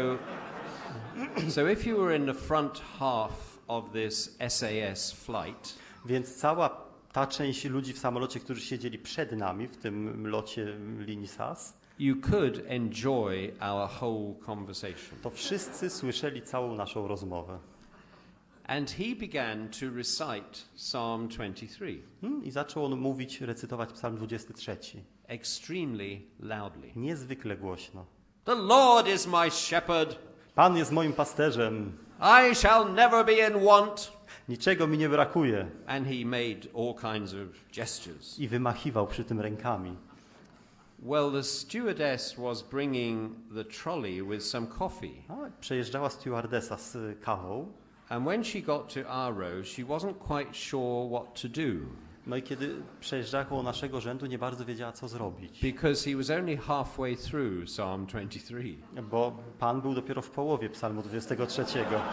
S2: So if you were in the front half of this SAS flight,
S3: więc cała ta część ludzi w samolocie, którzy siedzieli przed nami w tym locie linii SAS,
S2: you could enjoy our whole conversation.
S3: to wszyscy słyszeli całą naszą rozmowę.
S2: And he began to recite Psalm 23.
S3: I zaczął on mówić, recytować Psalm 23.
S2: Extremely loudly.
S3: Niezwykle głośno.
S2: The Lord is my shepherd.
S3: Pan jest moim pasterzem.
S2: I shall never be in want.
S3: Niczego mi nie brakuje.
S2: And he made all kinds of gestures.
S3: I wymachiwał przy tym rękami.
S2: Well, the stewardess was bringing the trolley with some coffee.
S3: Przejeżdżała stewardesa z kawą.
S2: And when she got to our row, she wasn't quite sure what to do.
S3: No i kiedy przejeżdżała koło naszego rzędu, nie bardzo wiedziała, co zrobić.
S2: Because he was only halfway through Psalm 23.
S3: Bo Pan był dopiero w połowie Psalmu 23.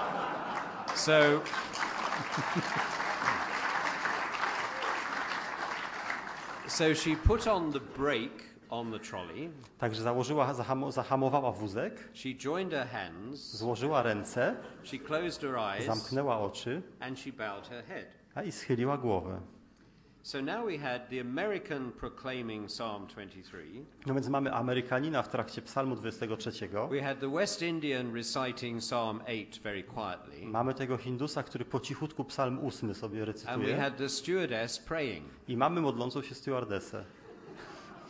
S2: So she put on the brake on the trolley.
S3: Także zahamowała wózek.
S2: She joined her hands.
S3: Złożyła ręce.
S2: She closed her eyes.
S3: Zamknęła oczy.
S2: And she bowed her head.
S3: I schyliła głowę.
S2: So now we had the American proclaiming Psalm 23.
S3: No więc mamy Amerykanina w trakcie Psalmu 23.
S2: We had the West Indian reciting Psalm 8 very quietly.
S3: Mamy tego Hindusa, który po cichutku Psalm 8 sobie recytuje.
S2: And we had the stewardess praying.
S3: I mamy modlącą się stewardesę.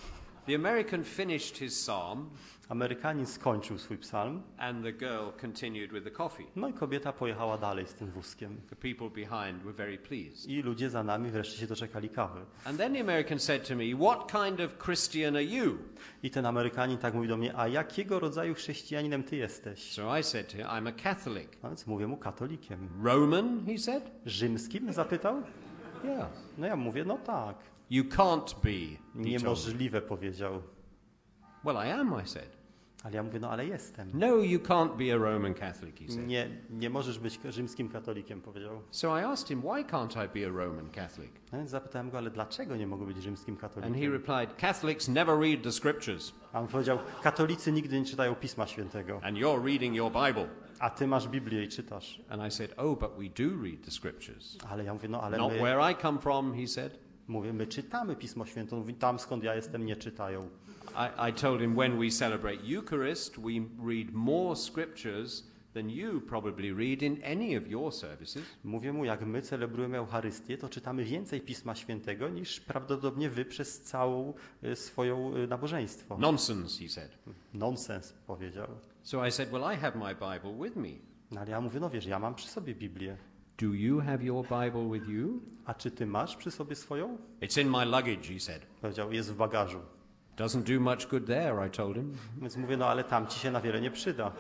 S2: The American finished his psalm,
S3: Amerykanin skończył swój psalm,
S2: and the girl continued with the coffee.
S3: no i kobieta pojechała dalej z tym wózkiem.
S2: The people behind were very pleased.
S3: I ludzie za nami wreszcie się doczekali kawy.
S2: And then the American said to me, "What kind of Christian are you?"
S3: I ten Amerykanin tak mówi do mnie, a jakiego rodzaju chrześcijaninem ty jesteś?
S2: So I said to him, "I'm a Catholic."
S3: No więc mówię mu katolikiem.
S2: Roman, he said.
S3: Rzymskim? Zapytał.
S2: Yeah.
S3: No ja mówię, no tak.
S2: You can't be. He told me.
S3: Niemożliwe powiedział.
S2: Well, I am, I said.
S3: Ale ja mówię, no ale jestem.
S2: No, you can't be a Roman Catholic, he said.
S3: Nie możesz być rzymskim katolikiem, powiedział.
S2: So I asked him, why can't I be a Roman Catholic?
S3: No więc zapytałem go, ale dlaczego nie mogę być rzymskim
S2: And he
S3: katolikiem?
S2: replied, Catholics never read the scriptures,
S3: A on powiedział, katolicy nigdy nie czytają Pisma Świętego,
S2: and you're reading your Bible.
S3: a ty masz Biblię i czytasz.
S2: And I said, oh, but we do read the scriptures.
S3: Ale ja mówię, no ale
S2: Not
S3: my,
S2: where I come from, he said.
S3: my czytamy Pismo Święte. On mówi, tam skąd ja jestem nie czytają.
S2: I told him when we celebrate Eucharist, we read more scriptures than you probably read in any of your services.
S3: Mówię mu, jak my celebrujemy Eucharystię, to czytamy więcej Pisma Świętego niż prawdopodobnie wy przez całą swoją nabożeństwo.
S2: Nonsense, he said.
S3: Nonsens, powiedział.
S2: So I said, well, I have my Bible with me.
S3: No ale ja mówię, no wiesz, ja mam przy sobie Biblię.
S2: Do you have your Bible with you?
S3: A czy ty masz przy sobie swoją?
S2: It's in my luggage, he said.
S3: Powiedział, jest w bagażu.
S2: Doesn't do much good there, I told him.
S3: Więc mówię, no ale tam ci się na wiele nie przyda.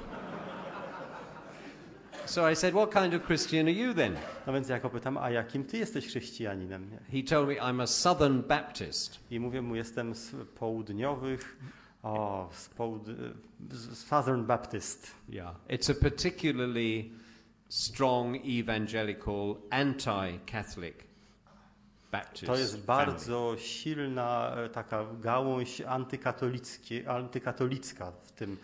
S2: So I said, what kind of Christian are you then?
S3: No więc ja go pytam, a jakim ty jesteś chrześcijaninem?
S2: He told me I'm a Southern Baptist.
S3: I mówię mu, jestem z południowych, z Southern Baptist.
S2: Yeah. It's a particularly strong evangelical anti-Catholic Baptist
S3: To jest
S2: family.
S3: bardzo silna taka gałąź antykatolicka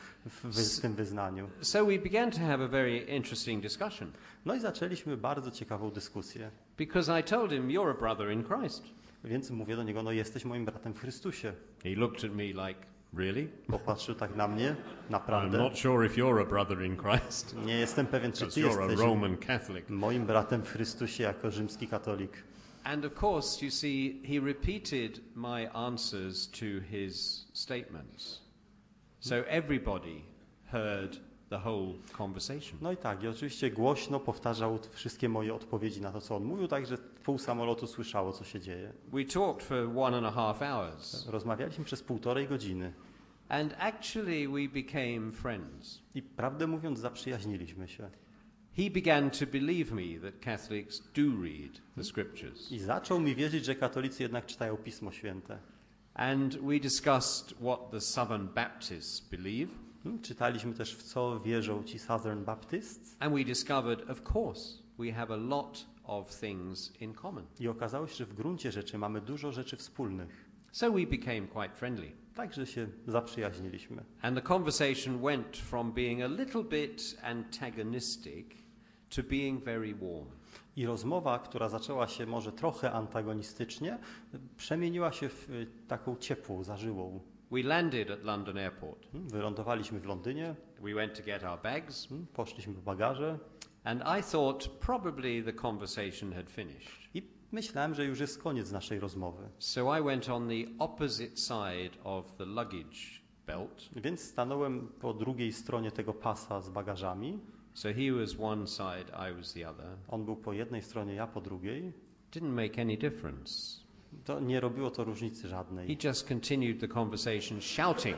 S3: w tym wyznaniu.
S2: So we began to have a very interesting discussion
S3: No i zaczęliśmy bardzo ciekawą dyskusję.
S2: because I told him you're a brother in Christ.
S3: Więc mówię do niego, no jesteś moim bratem w Chrystusie.
S2: He looked at me like, really?
S3: Popatrzył tak na mnie,
S2: I'm
S3: naprawdę.
S2: not sure if you're a brother in Christ
S3: Nie jestem pewien, czy
S2: because
S3: ty
S2: you're a
S3: jesteś
S2: Roman Catholic.
S3: moim bratem w Chrystusie jako rzymski katolik.
S2: And of course, you see, he repeated my answers to his statements. So everybody heard the whole conversation.
S3: No i tak, i oczywiście głośno powtarzał wszystkie moje odpowiedzi na to, co on mówił, tak że pół samolotu słyszało, co się dzieje.
S2: We talked for 1.5 hours,
S3: Rozmawialiśmy przez 1,5 godziny
S2: and actually we became friends.
S3: i prawdę mówiąc zaprzyjaźniliśmy się.
S2: He began to believe me that Catholics do read the scriptures.
S3: I zaczął mi wierzyć, że katolicy jednak czytają Pismo Święte.
S2: And we discussed what the Southern Baptists believe.
S3: Czytaliśmy też, w co wierzą ci Southern Baptists.
S2: And we discovered, of course, we have a lot of things in common.
S3: I okazało się, że w gruncie rzeczy mamy dużo rzeczy wspólnych.
S2: So we became quite friendly.
S3: Także się zaprzyjaźniliśmy.
S2: And the conversation went from being a little bit antagonistic to being very warm.
S3: I rozmowa, która zaczęła się może trochę antagonistycznie, przemieniła się w taką ciepłą, zażyłą.
S2: We landed at London Airport.
S3: Wylądowaliśmy w Londynie,
S2: We went to get our bags,
S3: poszliśmy po bagaże
S2: and I thought probably the conversation had finished.
S3: i myślałem, że już jest koniec naszej rozmowy.
S2: So I went on the opposite side of the luggage belt.
S3: Więc stanąłem po drugiej stronie tego pasa z bagażami.
S2: So he was one side, I was the other.
S3: On był po jednej stronie, ja po drugiej.
S2: Didn't make any difference.
S3: To nie robiło to różnicy
S2: He
S3: żadnej.
S2: just continued the conversation shouting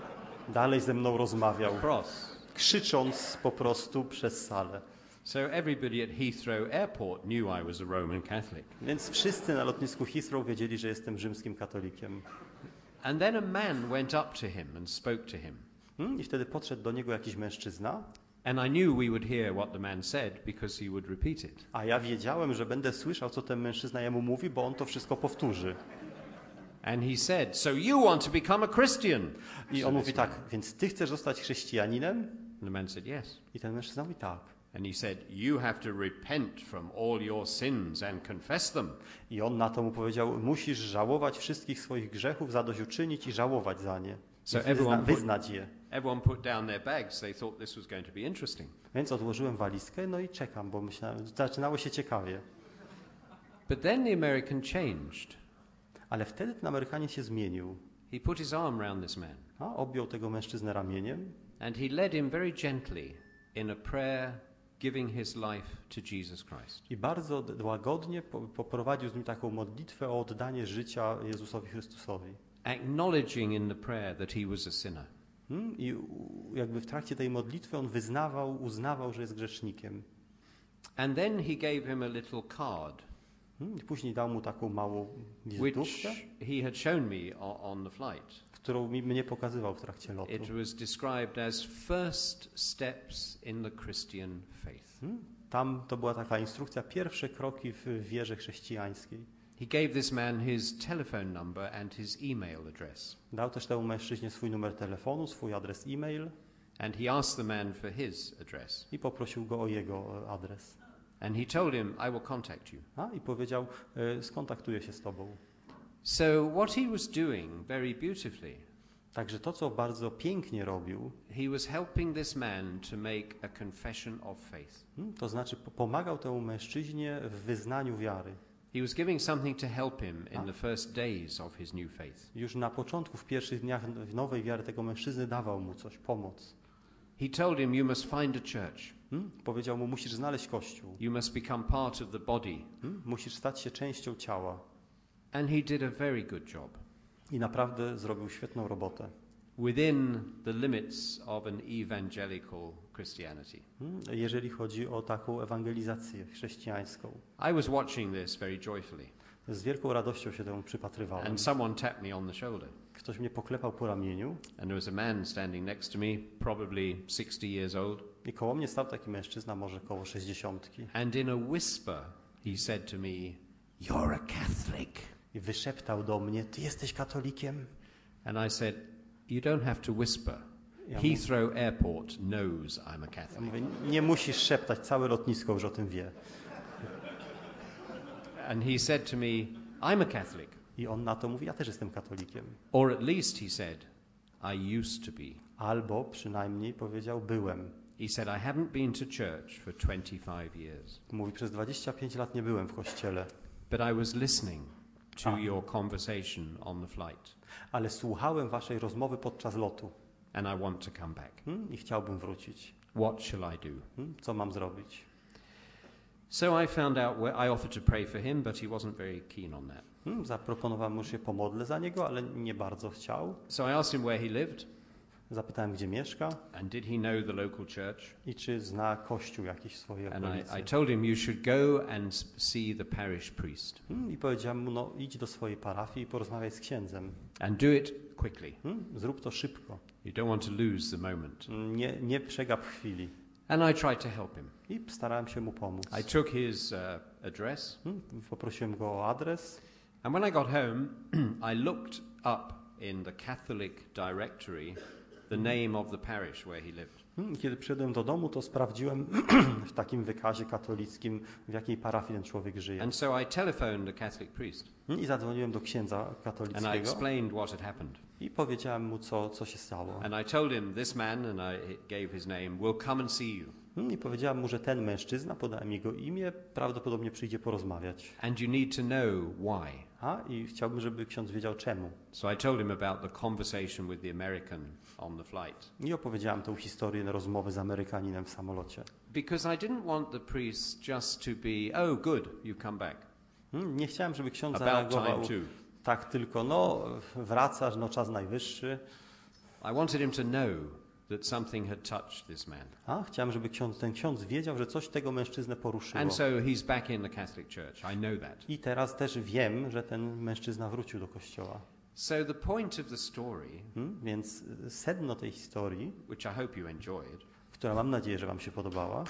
S3: Dalej ze mną rozmawiał,
S2: across.
S3: krzycząc po prostu przez salę.
S2: So everybody at Heathrow Airport knew I was a Roman Catholic.
S3: Więc wszyscy na lotnisku Heathrow wiedzieli, że jestem rzymskim katolikiem.
S2: And then a man went up to him and spoke to him.
S3: I wtedy podszedł do niego jakiś mężczyzna,
S2: And I knew we would hear what the man said because he would repeat it.
S3: a ja wiedziałem, że będę słyszał, co ten mężczyzna jemu mówi, bo on to wszystko powtórzy.
S2: And he said, "So you want to become a Christian?"
S3: I on mówi tak, więc ty chcesz zostać chrześcijaninem?
S2: And the man said, "Yes."
S3: I ten mężczyzna mówi tak.
S2: And he said, "You have to repent from all your sins and confess them."
S3: I on na to mu powiedział, musisz żałować wszystkich swoich grzechów, zadośćuczynić i żałować za nie.
S2: So
S3: I
S2: everyone
S3: wyznać je.
S2: Everyone put down their bags. They thought this was going to be interesting.
S3: Więc odłożyłem walizkę, no i czekam, bo myślałem, zaczynało się ciekawie.
S2: But then the American changed.
S3: Ale wtedy ten Amerykanin się zmienił.
S2: he put his arm round this man
S3: A objął tego mężczyznę ramieniem
S2: and he led him very gently in a prayer giving his life to Jesus Christ.
S3: i bardzo łagodnie poprowadził z nim taką modlitwę o oddanie życia Jezusowi Chrystusowi.
S2: Acknowledging in the prayer that he was a sinner.
S3: I jakby w trakcie tej modlitwy on uznawał, że jest grzesznikiem.
S2: And then he gave him a little card,
S3: I później dał mu taką małą
S2: which
S3: wizytówkę,
S2: he had shown me on the flight.
S3: którą mnie pokazywał w trakcie lotu.
S2: It was described as first steps in the Christian faith.
S3: Tam to była taka instrukcja, pierwsze kroki w wierze chrześcijańskiej.
S2: He gave this man his telephone number and his email address.
S3: Dał też temu mężczyźnie swój numer telefonu, swój adres e-mail
S2: And he asked the man for his address.
S3: i poprosił go o jego adres.
S2: And he told him, I will contact you.
S3: I powiedział, skontaktuję się z tobą.
S2: So what he was doing very beautifully,
S3: Także to, co bardzo pięknie robił,
S2: he was helping this man to make a confession of faith.
S3: to znaczy pomagał temu mężczyźnie w wyznaniu wiary.
S2: He was giving something to help him in the first days of his new faith.
S3: Już na początku, w pierwszych dniach w nowej wiary tego mężczyzny dawał mu coś, pomoc.
S2: He told him, you must find a church.
S3: Powiedział mu, musisz znaleźć kościół.
S2: You must become part of the body.
S3: Musisz stać się częścią ciała.
S2: And he did a very good job
S3: I naprawdę zrobił świetną robotę.
S2: within the limits of an evangelical Christianity.
S3: Jeżeli chodzi o taką ewangelizację chrześcijańską.
S2: I was watching this very joyfully,
S3: Z wielką radością się temu przypatrywałem.
S2: and someone tapped me on the shoulder.
S3: Ktoś mnie poklepał po ramieniu
S2: And there was a man standing next to me, probably 60 years old.
S3: i koło mnie stał taki mężczyzna, może koło 60.
S2: And in a whisper, he said to me, "You're a Catholic."
S3: I wyszeptał do mnie, ty jesteś katolikiem?
S2: And I said, "You don't have to whisper. Heathrow Airport knows I'm a
S3: Ja
S2: Catholic."
S3: mówię, nie musisz szeptać, całe lotnisko już o tym wie.
S2: And he said to me, "I'm a Catholic."
S3: I on na to mówi, ja też jestem katolikiem.
S2: Or at least, he said, "I used to be."
S3: Albo przynajmniej powiedział, byłem.
S2: He said, "I haven't been to church for 25 years,
S3: Mówi, przez 25 lat nie byłem w kościele,
S2: but I was listening to your conversation on the flight,
S3: ale słuchałem waszej rozmowy podczas lotu
S2: and I want to come back.
S3: i chciałbym wrócić.
S2: What shall I do?"
S3: Co mam zrobić?
S2: So I found out where I offered to pray for him, but he wasn't very keen on that.
S3: Zaproponowałem mu, że się pomodlę za niego, ale nie bardzo chciał.
S2: So I asked him where he lived,
S3: Zapytałem, gdzie mieszka
S2: and did he know the local church.
S3: i czy zna kościół jakiś w swojej
S2: And
S3: okolicy.
S2: I told him, "You should go and see the parish priest,
S3: I powiedziałem mu, no idź do swojej parafii i porozmawiaj z księdzem.
S2: and do it quickly.
S3: Zrób to szybko.
S2: You don't want to lose the moment."
S3: Nie przegap chwili.
S2: And I tried to help him.
S3: I starałem się mu pomóc.
S2: I took his address,
S3: Poprosiłem go o adres
S2: and when I got home, I looked up in the Catholic directory the name of the parish where he lived.
S3: Kiedy przyszedłem do domu, to sprawdziłem w takim wykazie katolickim, w jakiej parafii ten człowiek żyje.
S2: And so I telephoned a Catholic priest,
S3: I zadzwoniłem do księdza
S2: and I
S3: katolickiego
S2: explained what had happened.
S3: i powiedziałem mu, co się stało.
S2: And I told him, this man, and I gave his name, will come and see you.
S3: I powiedziałem mu, że ten mężczyzna, podałem jego imię, prawdopodobnie przyjdzie porozmawiać.
S2: And you need to know why.
S3: I chciałbym, żeby ksiądz wiedział czemu.
S2: So I told him about the conversation with the American on the flight.
S3: I opowiedziałem tą historię rozmowy z Amerykaninem w samolocie.
S2: Because I didn't want the priest just to be, "Oh, good, you've come back.
S3: Nie chciałem, żeby ksiądz
S2: About
S3: zareagował
S2: time too."
S3: tak tylko, no wracasz, no czas najwyższy.
S2: I wanted him to know that something had touched this man.
S3: Chciałem, żeby ten ksiądz wiedział, że coś tego mężczyznę poruszyło.
S2: And so he's back in the Catholic Church. I know that.
S3: I teraz też wiem, że ten mężczyzna wrócił do kościoła.
S2: So the point of the story,
S3: Więc sedno tej historii,
S2: which I hope you enjoyed,
S3: która mam nadzieję, że wam się podobała,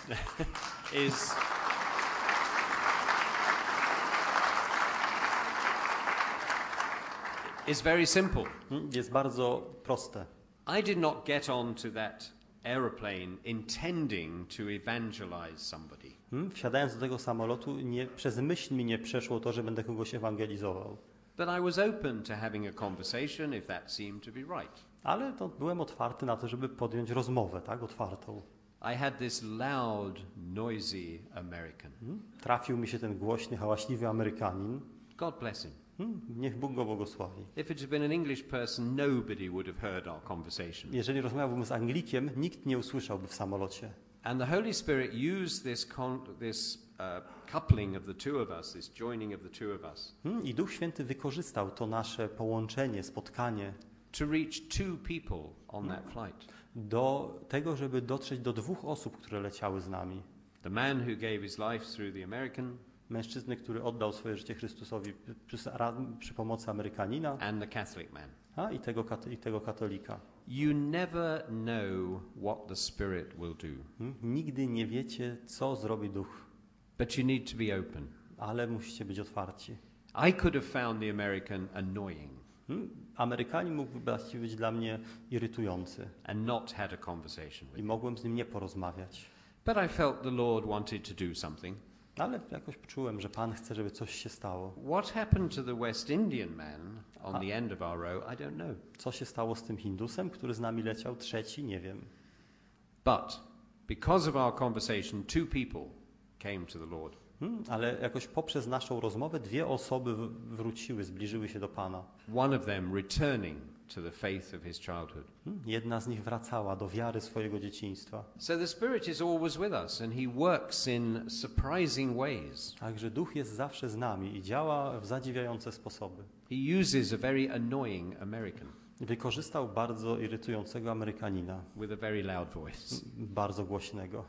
S2: is very simple.
S3: jest bardzo proste.
S2: I did not get onto that aeroplane intending to evangelize somebody.
S3: Wsiadając do tego samolotu, przez myśl mi nie przeszło to, że będę kogoś ewangelizował.
S2: But I was open to having a conversation if that seemed to be right.
S3: Ale to byłem otwarty na to, żeby podjąć rozmowę, tak, otwartą.
S2: I had this loud, noisy American.
S3: Trafił mi się ten głośny, hałaśliwy Amerykanin.
S2: God bless him.
S3: Niech Bóg go błogosławi.
S2: If it had been an English person, nobody would have heard our conversation.
S3: Jeżeli rozmawiałbym z Anglikiem, nikt nie usłyszałby w samolocie.
S2: And the Holy Spirit used this coupling of the two of us, this joining of the two of us,
S3: I Duch Święty wykorzystał to nasze połączenie, spotkanie
S2: to reach two people on that flight.
S3: do tego, żeby dotrzeć do 2 osób, które leciały z nami.
S2: The man who gave his life through the American
S3: Mężczyzny, który oddał swoje życie Chrystusowi przy pomocy Amerykanina,
S2: and the Catholic man.
S3: i tego katolika.
S2: You never know what the Spirit will do,
S3: Nigdy nie wiecie, co zrobi Duch,
S2: but you need to be open.
S3: ale musicie być otwarci.
S2: I could have found the American annoying
S3: Amerykanin mógłby być dla mnie irytujący
S2: and not had a conversation with
S3: i mogłem z nim nie porozmawiać.
S2: But I felt the Lord wanted to do something.
S3: Ale jakoś czułem, że Pan chce, żeby coś się stało.
S2: What happened to the West Indian man on the end of our row, I don't know.
S3: Co się stało z tym Hindusem, który z nami leciał? Trzeci? Nie wiem.
S2: But because of our conversation, two people came to the Lord.
S3: Ale jakoś poprzez naszą rozmowę 2 osoby wróciły, zbliżyły się do Pana.
S2: One of them returning to the faith of his childhood.
S3: Jedna z nich wracała do wiary swojego dzieciństwa.
S2: So the Spirit is always with us and he works in surprising ways.
S3: Także Duch jest zawsze z nami i działa w zadziwiające sposoby.
S2: He uses a very annoying American
S3: Wykorzystał bardzo irytującego Amerykanina,
S2: with a very loud voice,
S3: bardzo głośnego,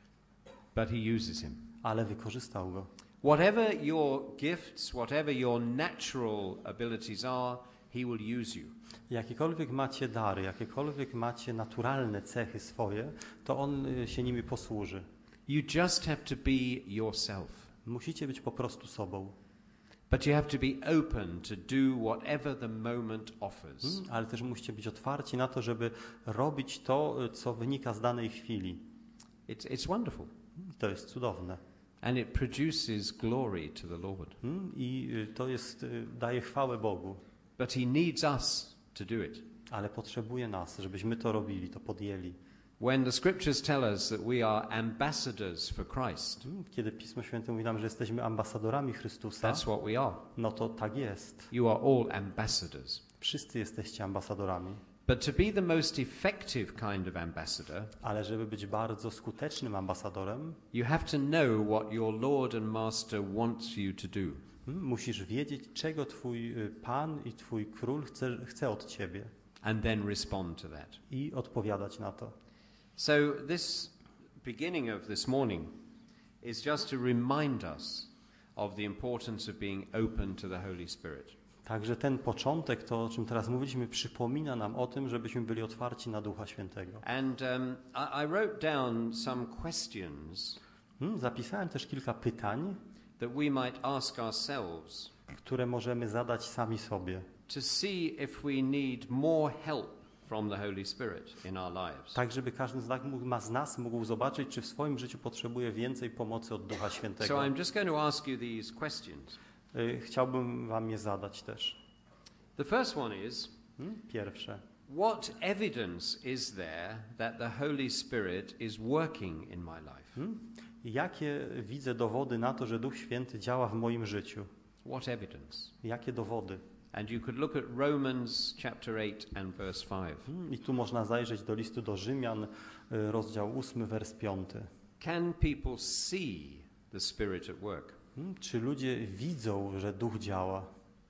S2: but he uses him.
S3: ale wykorzystał go.
S2: Whatever your gifts, whatever your natural abilities are, he will use you.
S3: Jakiekolwiek macie dary, jakiekolwiek macie naturalne cechy swoje, to On się nimi posłuży.
S2: You just have to be yourself.
S3: Musicie być po prostu sobą.
S2: But you have to be open to do whatever the moment offers.
S3: Ale też musicie być otwarci na to, żeby robić to, co wynika z danej chwili.
S2: It's wonderful.
S3: To jest cudowne.
S2: And it produces glory to the Lord.
S3: I to jest, daje chwałę Bogu.
S2: But he needs us to do it.
S3: Ale potrzebuje nas, żebyśmy to robili, to podjęli.
S2: When the scriptures tell us that we are ambassadors for Christ,
S3: Kiedy Pismo Święte mówi nam, że jesteśmy ambasadorami Chrystusa,
S2: that's what we are.
S3: no to tak jest.
S2: You are all ambassadors.
S3: Wszyscy jesteście ambasadorami.
S2: But to be the most effective kind of ambassador,
S3: Ale żeby być bardzo skutecznym ambasadorem,
S2: you have to know what your Lord and Master wants you to do.
S3: musisz wiedzieć, czego Twój Pan i Twój Król chce od Ciebie
S2: And then respond to that.
S3: i odpowiadać na to.
S2: So this beginning of this morning is just to remind us of the importance of being open to the Holy Spirit.
S3: Także ten początek, to o czym teraz mówiliśmy, przypomina nam o tym, żebyśmy byli otwarci na Ducha Świętego.
S2: And I wrote down some questions
S3: Zapisałem też kilka pytań,
S2: that we might ask ourselves
S3: które możemy zadać sami sobie.
S2: to see if we need more help from the Holy Spirit in our lives.
S3: Tak, żeby każdy z nas mógł zobaczyć, czy w swoim życiu potrzebuje więcej pomocy od Ducha Świętego.
S2: So I'm just going to ask you these questions.
S3: Chciałbym wam je zadać też.
S2: The first one is,
S3: Pierwsze.
S2: what evidence is there that the Holy Spirit is working in my life?
S3: Jakie widzę dowody na to, że Duch Święty działa w moim życiu?
S2: What evidence?
S3: Jakie dowody?
S2: And you could look at Romans chapter 8 and verse 5.
S3: I tu można zajrzeć do listu do Rzymian, rozdział 8, wers 5.
S2: Can people see the Spirit at work?
S3: Czy ludzie widzą, że Duch działa?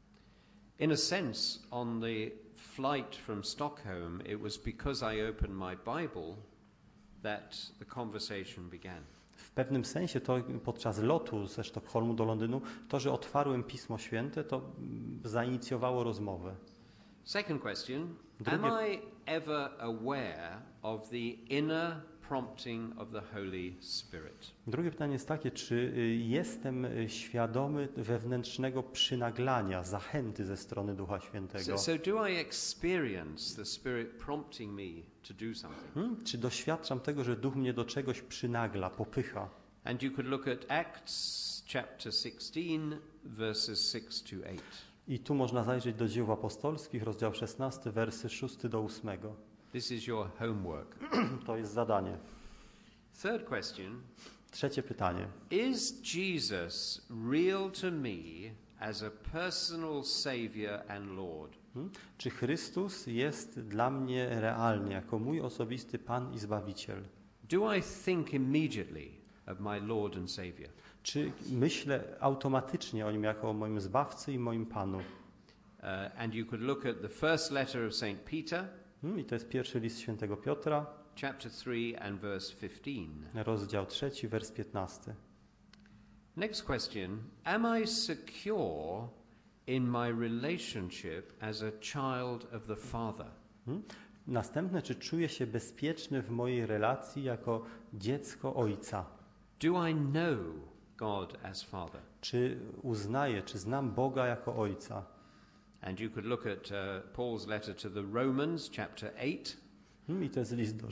S2: In a sense, on the flight from Stockholm, it was because I opened my Bible that the conversation began.
S3: W pewnym sensie to podczas lotu ze Sztokholmu do Londynu, to, że otwarłem Pismo Święte, to zainicjowało rozmowę.
S2: Second question,
S3: Drugie-
S2: am I ever aware of the inner prompting of the Holy Spirit?
S3: Drugie pytanie jest takie, czy jestem świadomy wewnętrznego przynaglania, zachęty ze strony Ducha Świętego?
S2: So do I experience the Spirit prompting me to do something?
S3: Czy doświadczam tego, że Duch mnie do czegoś przynagla, popycha?
S2: And you could look at Acts chapter 16, verses 6 to 8.
S3: I tu można zajrzeć do Dzieł Apostolskich, rozdział 16, wersy 6 do 8.
S2: This is your homework.
S3: To jest zadanie.
S2: Third question,
S3: Trzecie pytanie.
S2: is Jesus real to me as a personal Savior and Lord?
S3: Czy Chrystus jest dla mnie realny, jako mój osobisty Pan i Zbawiciel?
S2: Do I think immediately of my Lord and Savior?
S3: Czy myślę automatycznie o Nim jako o moim Zbawcy i moim Panu?
S2: And you could look at the first letter of St. Peter,
S3: I to jest pierwszy list świętego Piotra,
S2: chapter 3 and verse 15.
S3: rozdział 3, wers 15.
S2: Next question. Am I secure in my relationship as a child of the Father?
S3: Następne, czy czuję się bezpieczny w mojej relacji jako dziecko Ojca?
S2: Do I know God as Father?
S3: Czy uznaję, czy znam Boga jako Ojca?
S2: And you could look at Paul's letter to the Romans, chapter 8,
S3: I to jest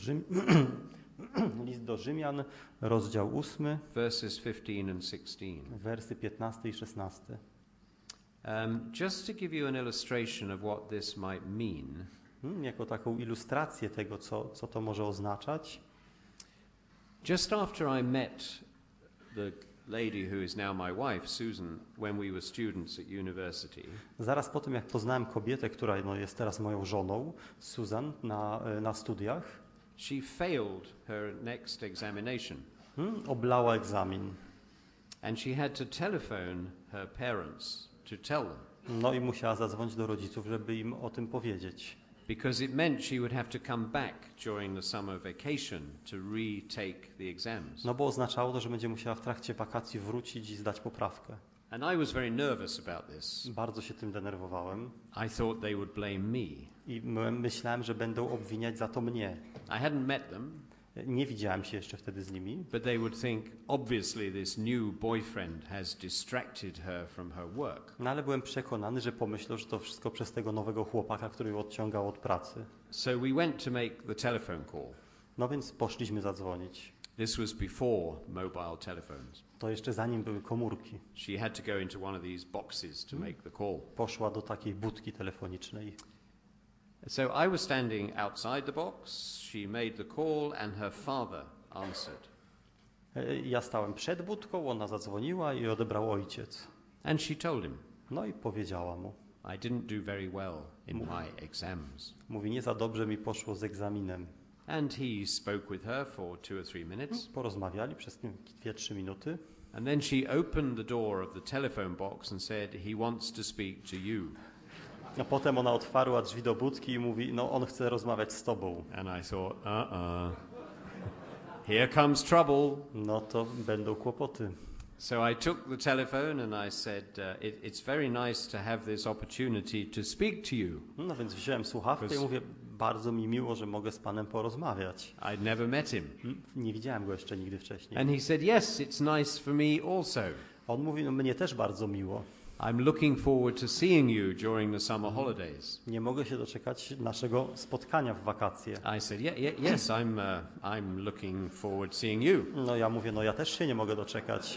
S3: list do Rzymian, rozdział 8,
S2: verses 15 and 16.
S3: wersy 15 i 16.
S2: Just to give you an illustration of what this might mean,
S3: Jako taką ilustrację tego, co to może oznaczać.
S2: just after I met the lady who is now my wife, Susan, when we were students at university,
S3: Zaraz po tym, jak poznałem kobietę, która jest teraz moją żoną, Susan, na studiach,
S2: she failed her next examination.
S3: oblała egzamin.
S2: And she had to telephone her parents to tell them,
S3: No i musiała zadzwonić do rodziców, żeby im o tym powiedzieć.
S2: because it meant she would have to come back during the summer vacation to retake the exams.
S3: No bo oznaczało to, że będzie musiała w trakcie wakacji wrócić i zdać poprawkę.
S2: And I was very nervous about this.
S3: Bardzo się tym denerwowałem
S2: I thought they would blame me.
S3: i myślałem, że będą obwiniać za to mnie.
S2: I hadn't met them,
S3: Nie widziałem się jeszcze wtedy z nimi,
S2: but they would think, obviously this new boyfriend has distracted her from her work.
S3: no ale byłem przekonany, że pomyślał, że to wszystko przez tego nowego chłopaka, który ją odciągał od pracy.
S2: So we went to make the telephone call.
S3: No więc poszliśmy zadzwonić.
S2: This was before mobile telephones.
S3: To jeszcze zanim były komórki.
S2: She had to go into one of these boxes to make the call.
S3: Poszła do takiej budki telefonicznej.
S2: So I was standing outside the box. She made the call and her father answered.
S3: Ja stałem przed budką, ona zadzwoniła i odebrał ojciec.
S2: And she told him,
S3: No i powiedziała mu.
S2: I didn't do very well in my exams.
S3: Mówi, nie za dobrze mi poszło z egzaminem.
S2: And he spoke with her for 2 or 3 minutes.
S3: Porozmawiali przez 2-3 minuty.
S2: And then she opened the door of the telephone box and said, he wants to speak to you.
S3: A potem ona otwarła drzwi do budki i mówi, no on chce rozmawiać z tobą.
S2: And I thought, here comes trouble.
S3: No to będą kłopoty.
S2: So I took the telephone and I said, it's very nice to have this opportunity to speak to you.
S3: No więc wziąłem słuchawkę i mówię, bardzo mi miło, że mogę z panem porozmawiać.
S2: I'd never met him.
S3: Nie widziałem go jeszcze nigdy wcześniej.
S2: And he said, yes, it's nice for me also.
S3: On mówi, no mnie też bardzo miło.
S2: I'm looking forward to seeing you during the summer holidays.
S3: Nie mogę się doczekać naszego spotkania w wakacje.
S2: I said, yes, I'm looking forward to seeing you.
S3: No ja mówię, no ja też się nie mogę doczekać.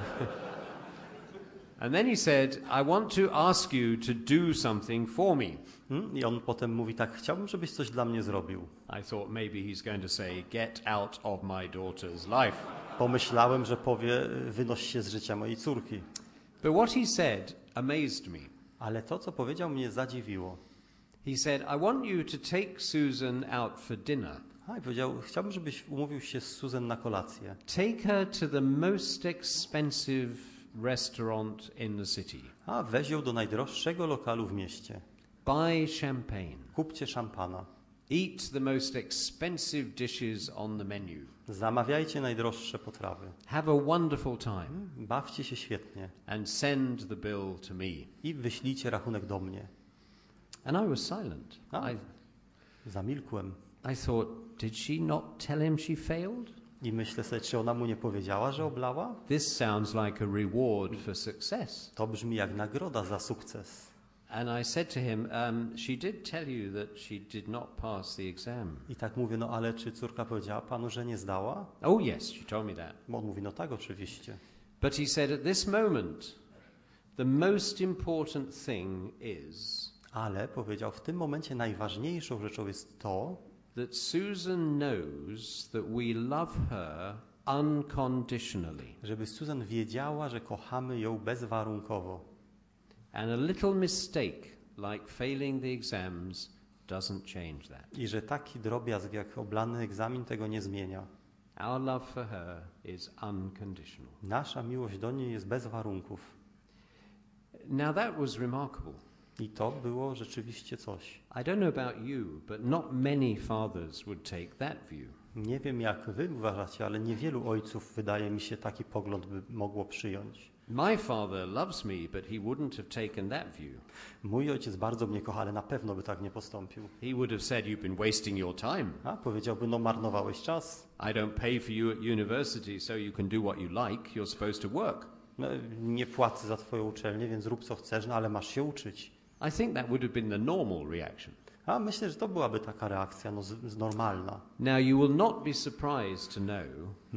S2: And then he said, I want to ask you to do something for me.
S3: I on potem mówi tak, chciałbym, żebyś coś dla mnie zrobił.
S2: I thought maybe he's going to say, get out of my daughter's life.
S3: Pomyślałem, że powie, wynoś się z życia mojej córki.
S2: But what he said amazed me.
S3: Ale to, co powiedział, mnie zadziwiło.
S2: He said, I want you to take Susan out for dinner.
S3: I powiedział, chciałbym, żebyś umówił się z Susan na kolację.
S2: Take her to the most expensive restaurant in the city.
S3: A weź ją do najdroższego lokalu w mieście.
S2: Buy champagne.
S3: Kupcie szampana.
S2: Eat the most expensive dishes on the menu.
S3: Zamawiajcie najdroższe potrawy.
S2: Have a wonderful time.
S3: Bawcie się świetnie.
S2: And send the bill to me.
S3: I wyślijcie rachunek do mnie.
S2: And I was silent.
S3: Zamilkłem.
S2: I thought, did she not tell him she failed?
S3: I myślę sobie, czy ona mu nie powiedziała, że oblała?
S2: This sounds like a reward for success.
S3: To brzmi jak nagroda za sukces.
S2: And I said to him, she did tell you that she did not pass the exam.
S3: I tak mówię, no ale czy córka powiedziała panu, że nie zdała?
S2: Oh yes, she told me that.
S3: Bo on mówi, no tak, oczywiście.
S2: But he said, at this moment, the most important thing is
S3: Ale powiedział, w tym momencie najważniejszą rzeczą jest to,
S2: that Susan knows that we love her unconditionally.
S3: żeby Susan wiedziała, że kochamy ją bezwarunkowo.
S2: And a little mistake, like failing the exams, doesn't change that.
S3: I że taki drobiazg jak oblany egzamin tego nie zmienia.
S2: Our love for her is unconditional.
S3: Nasza miłość do niej jest bez warunków.
S2: Now that was remarkable.
S3: I to było rzeczywiście coś.
S2: I don't know about you, but not many fathers would take that view.
S3: Nie wiem jak wy uważacie, ale niewielu ojców, wydaje mi się, taki pogląd by mogło przyjąć.
S2: My father loves me, but he wouldn't have taken that view.
S3: Mój ojciec bardzo mnie kocha, ale na pewno by tak nie postąpił.
S2: He would have said, "You've been wasting your time.
S3: A powiedziałby, no marnowałeś czas.
S2: I don't pay for you at university so you can do what you like. You're supposed to work."
S3: No, nie płacę za twoją uczelnię, więc rób co chcesz, no ale masz się uczyć.
S2: I think that would have been the normal reaction.
S3: A myślę, że to byłaby taka reakcja normalna.
S2: Now you will not be surprised to know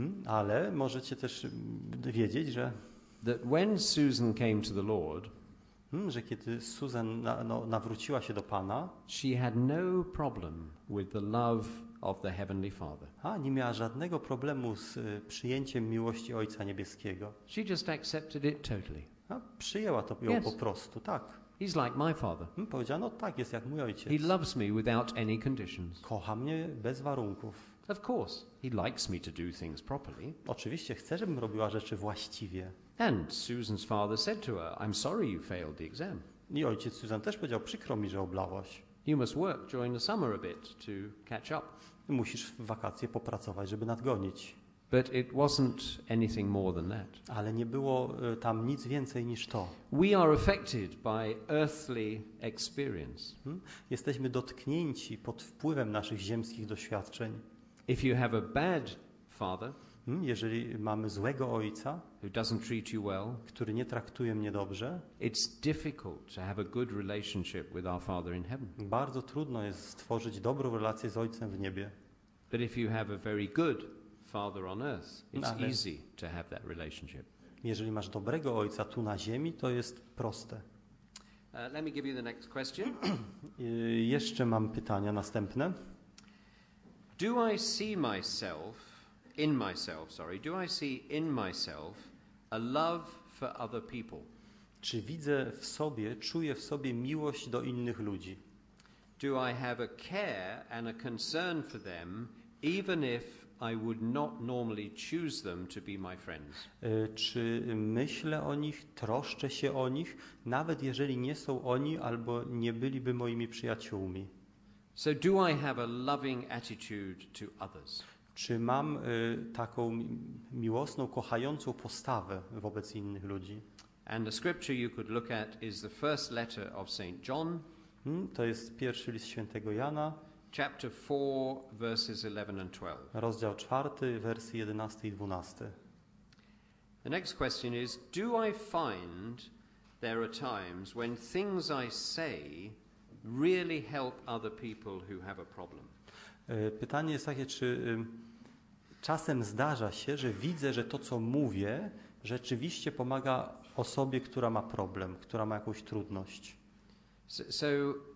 S3: Ale możecie też wiedzieć, że
S2: that when Susan came to the Lord,
S3: że kiedy Susan nawróciła się do Pana,
S2: she had no problem with the love of the Heavenly Father.
S3: nie miała żadnego problemu z przyjęciem miłości Ojca Niebieskiego.
S2: She just accepted it totally.
S3: Przyjęła to ją
S2: Yes.
S3: po prostu, tak.
S2: He's like my father.
S3: Powiedziała, no tak, jest jak mój ojciec.
S2: He loves me without any conditions.
S3: Kocha mnie bez warunków.
S2: Of course, he likes me to do things properly.
S3: Oczywiście chce, żebym robiła rzeczy właściwie.
S2: And Susan's father said to her, "I'm sorry you failed the exam.
S3: I ojciec Susan też powiedział, przykro mi, że oblałaś.
S2: You must work during the summer a bit to catch up."
S3: Musisz w wakacje popracować, żeby nadgonić.
S2: But it wasn't anything more than that.
S3: Ale nie było tam nic więcej niż to.
S2: We are affected by earthly experience.
S3: Jesteśmy dotknięci pod wpływem naszych ziemskich doświadczeń.
S2: If you have a bad father
S3: Jeżeli mamy złego ojca,
S2: who doesn't treat you well,
S3: który nie traktuje mnie dobrze,
S2: it's difficult to have a good relationship with our Father in heaven.
S3: bardzo trudno jest stworzyć dobrą relację z Ojcem w niebie.
S2: But if you have a very good Father on earth, it's
S3: Ale-
S2: easy to have that relationship.
S3: Jeżeli masz dobrego ojca tu na ziemi, to jest proste.
S2: Let me give you the next question.
S3: Jeszcze mam pytania następne.
S2: Do I see in myself a love for other people?
S3: Czy widzę w sobie, czuję w sobie miłość do innych ludzi?
S2: Do I have a care and a concern for them, even if I would not normally choose them to be my friends?
S3: Czy myślę o nich, troszczę się o nich, nawet jeżeli nie są oni albo nie byliby moimi przyjaciółmi?
S2: So do I have a loving attitude to others?
S3: Czy mam taką miłosną, kochającą postawę wobec innych ludzi?
S2: And the scripture you could look at is the first letter of St. John,
S3: To jest pierwszy list świętego Jana,
S2: chapter 4, verses 11 and 12.
S3: rozdział 4, wersy 11 i 12.
S2: The next question is, do I find there are times when things I say really help other people who have a problem?
S3: Pytanie jest takie, czy czasem zdarza się, że widzę, że to, co mówię, rzeczywiście pomaga osobie, która ma problem, która ma jakąś trudność.
S2: So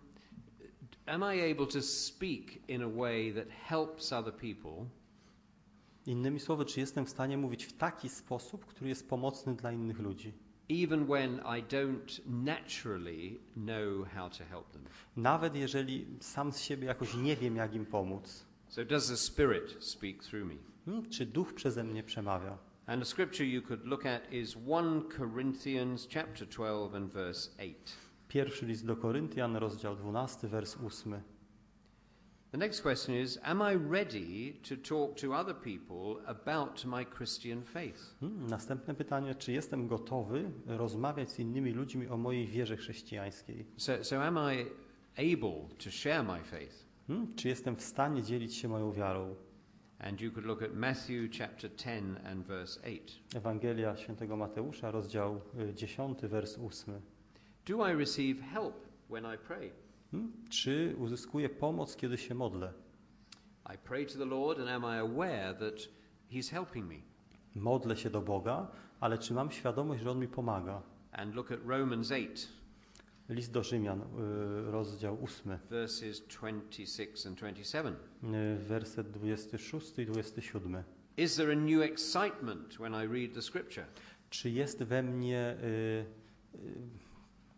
S2: am I able to speak in a way that helps other people?
S3: Innymi słowy, czy jestem w stanie mówić w taki sposób, który jest pomocny dla innych ludzi?
S2: Even when I don't naturally know how to help them.
S3: Nawet jeżeli sam z siebie jakoś nie wiem, jak im pomóc.
S2: So does the Spirit speak through me?
S3: Czy duch przeze mnie przemawia?
S2: And the scripture you could look at is 1 Corinthians chapter 12 and verse 8.
S3: Pierwszy list do Koryntian, rozdział 12, wers 8.
S2: The next question is, am I ready to talk to other people about my Christian faith?
S3: Następne pytanie, czy jestem gotowy rozmawiać z innymi ludźmi o mojej wierze chrześcijańskiej?
S2: So am I able to share my faith?
S3: Czy jestem w stanie dzielić się moją wiarą?
S2: And you could look at Matthew chapter 10 and verse 8.
S3: Ewangelia świętego Mateusza, rozdział 10, wers 8.
S2: Do I receive help when I pray?
S3: Czy uzyskuję pomoc, kiedy się modlę?
S2: I pray to the Lord and am I aware that He's helping me?
S3: Modlę się do Boga, ale czy mam świadomość, że On mi pomaga?
S2: And look at Romans 8,
S3: List do Rzymian, rozdział 8,
S2: verses 26 and 27.
S3: werset 26 i 27.
S2: Is there a new excitement when I read the scripture?
S3: Czy jest we mnie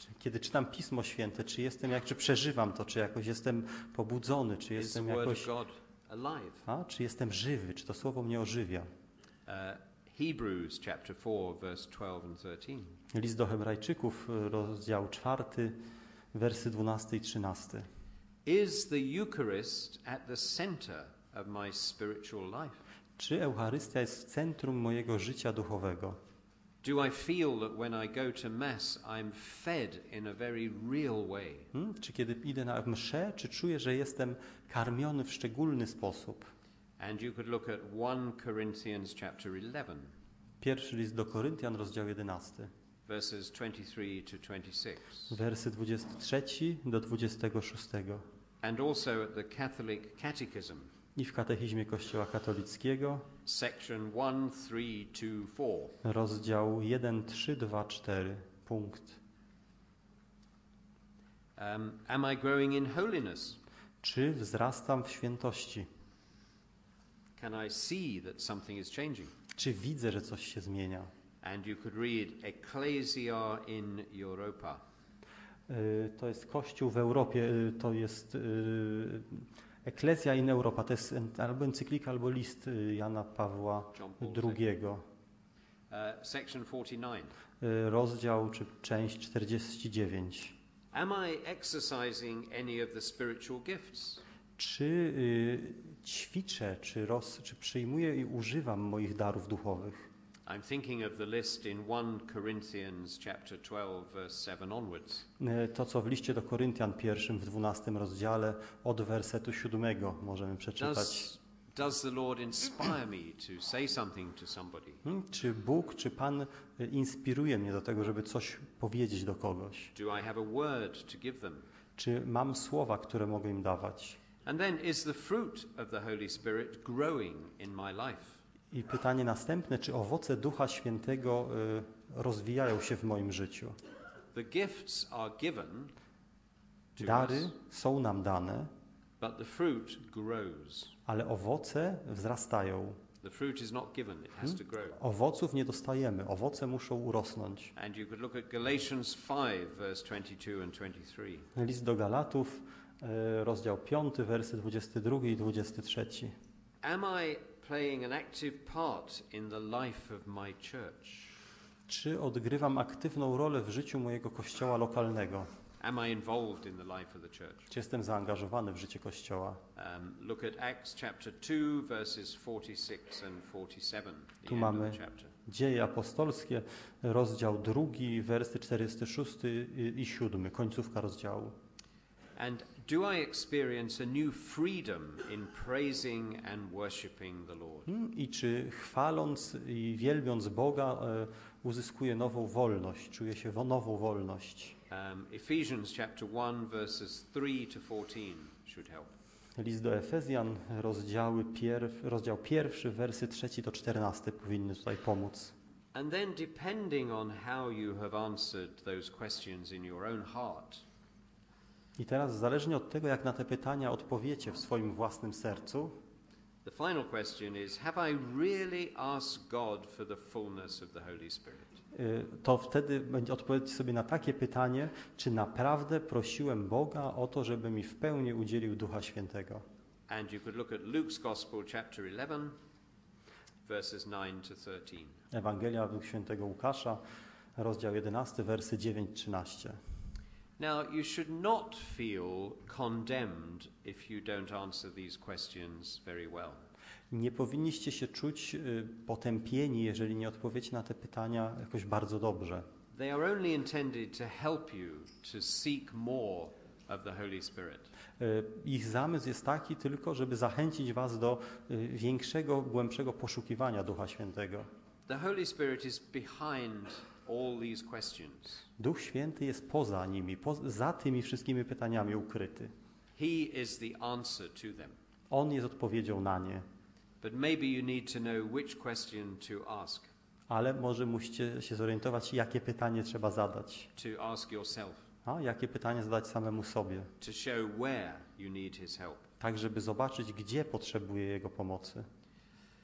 S3: Kiedy czytam Pismo Święte, czy przeżywam to, czy jakoś jestem pobudzony, czy
S2: Is the
S3: jestem
S2: Word
S3: jakoś,
S2: of God alive?
S3: czy jestem żywy, czy to Słowo mnie ożywia.
S2: Hebrews chapter 4, verse 12 and 13.
S3: List do Hebrajczyków, rozdział 4, wersy 12 i 13.
S2: Is the Eucharist at the center of my spiritual life?
S3: Czy Eucharystia jest w centrum mojego życia duchowego?
S2: Do I feel that when I go to Mass, I'm fed in a very real way?
S3: Czy kiedy idę na mszę, czy czuję, że jestem karmiony w szczególny sposób?
S2: And you could look at 1 Corinthians chapter 11,
S3: Pierwszy list do Koryntian, rozdział 11,
S2: verses 23 to 26.
S3: wersy 23 do 26.
S2: And also at the Catholic Catechism,
S3: I w Katechizmie Kościoła Katolickiego,
S2: section 1, 3, 2, 4.
S3: rozdział 1, 3, 2, 4, punkt.
S2: Am I growing in holiness?
S3: Czy wzrastam w świętości?
S2: Can I see that something is changing?
S3: Czy widzę, że coś się zmienia?
S2: And you could read Ecclesia in Europa.
S3: To jest Kościół w Europie, to jest Ecclesia in Europa, to jest albo encyklika, albo list Jana Pawła
S2: John Paul
S3: II.
S2: Section 49.
S3: Rozdział czy część 49.
S2: Am I exercising any of the spiritual gifts?
S3: Czy ćwiczę, czy przyjmuję i używam moich darów duchowych?
S2: I'm thinking of the list in 1 Corinthians chapter 12 verse 7 onwards.
S3: To, co w liście do Koryntian pierwszym w 12 rozdziale od wersetu 7 możemy przeczytać.
S2: Does the Lord inspire me to say something to somebody?
S3: Czy Bóg, czy Pan inspiruje mnie do tego, żeby coś powiedzieć do kogoś?
S2: Do I have a word to give them?
S3: Czy mam słowa, które mogę im dawać?
S2: And then is the fruit of the Holy Spirit growing in my life?
S3: I pytanie następne, czy owoce Ducha Świętego rozwijają się w moim życiu?
S2: The gifts are given to
S3: Dary
S2: us,
S3: są nam dane,
S2: but the fruit grows.
S3: ale owoce wzrastają.
S2: The fruit is not given, it has to grow.
S3: Owoców nie dostajemy, owoce muszą urosnąć.
S2: And you could look at Galatians 5 verse 22 and 23.
S3: List do Galatów, rozdział 5, wersy 22 i 23.
S2: Am I playing an active part in the life of my church?
S3: Czy odgrywam aktywną rolę w życiu mojego kościoła lokalnego?
S2: Am I involved in the life of the church?
S3: Czy jestem zaangażowany w życie kościoła?
S2: Look at Acts chapter 2 verses 46 and 47. The
S3: Tu
S2: end
S3: mamy
S2: of the chapter.
S3: Dzieje apostolskie, rozdział 2, wersy 46 i 7, końcówka rozdziału.
S2: And do I experience a new freedom in praising and worshiping the Lord?
S3: I czy chwaląc i wielbiąc Boga uzyskuję nową wolność, czuję się nową wolność?
S2: Ephesians chapter 1 verses 3 to 14 should help.
S3: List do Efezjan, rozdział 1, wersy 3 do 14 powinny tutaj pomóc.
S2: And then depending on how you have answered those questions in your own heart,
S3: I teraz zależnie od tego, jak na te pytania odpowiecie w swoim własnym sercu,
S2: the final question is, have I really asked God for the fullness of the Holy Spirit?
S3: to wtedy odpowiedzieć sobie na takie pytanie, czy naprawdę prosiłem Boga o to, żeby mi w pełni udzielił Ducha Świętego.
S2: And you could look at Luke's Gospel chapter 11 verses 9 to 13.
S3: Ewangelia według świętego Łukasza, rozdział 11, wersy 9-13.
S2: Now, you should not feel condemned if you don't answer these questions very well.
S3: Nie powinniście się czuć potępieni, jeżeli nie odpowiecie na te pytania jakoś bardzo dobrze.
S2: They are only intended to help you to seek more of the Holy Spirit.
S3: Ich zamysł jest taki tylko, żeby zachęcić was do większego, głębszego poszukiwania Ducha Świętego.
S2: The Holy Spirit is behind all these questions.
S3: Duch Święty jest poza nimi, za tymi wszystkimi pytaniami ukryty.
S2: He is the answer to them.
S3: On jest odpowiedzią na nie.
S2: But maybe you need to know which question to ask.
S3: Ale może musicie się zorientować, jakie pytanie trzeba zadać.
S2: To ask yourself.
S3: Jakie pytanie zadać samemu sobie.
S2: To show where you need His help.
S3: Tak, żeby zobaczyć, gdzie potrzebuje Jego pomocy.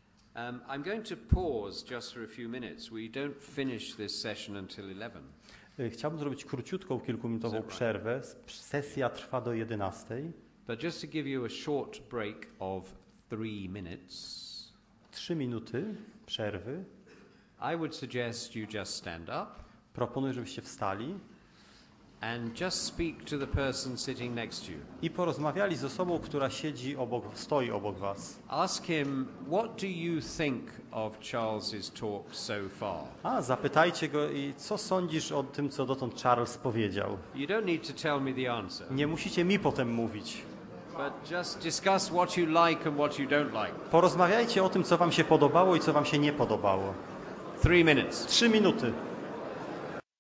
S2: I'm going to pause just for a few minutes. We don't finish this session until 11.
S3: Chciałbym zrobić króciutką, kilkuminutową przerwę. Sesja trwa do 11:00.
S2: But just to give you a short break of 3 minutes,
S3: 3 minuty przerwy.
S2: I would suggest you just stand up
S3: Proponuję, żebyście wstali
S2: and just speak to the person sitting next to you.
S3: i porozmawiali z osobą, która stoi obok was.
S2: Ask him, what do you think of Charles's talk so far?
S3: Zapytajcie go, i co sądzisz o tym, co dotąd Charles powiedział.
S2: You don't need to tell me the answer,
S3: Nie musicie mi potem mówić.
S2: but just discuss what you like and what you don't like.
S3: Porozmawiajcie o tym, co wam się podobało i co wam się nie podobało.
S2: 3 minutes.
S3: 3 minuty.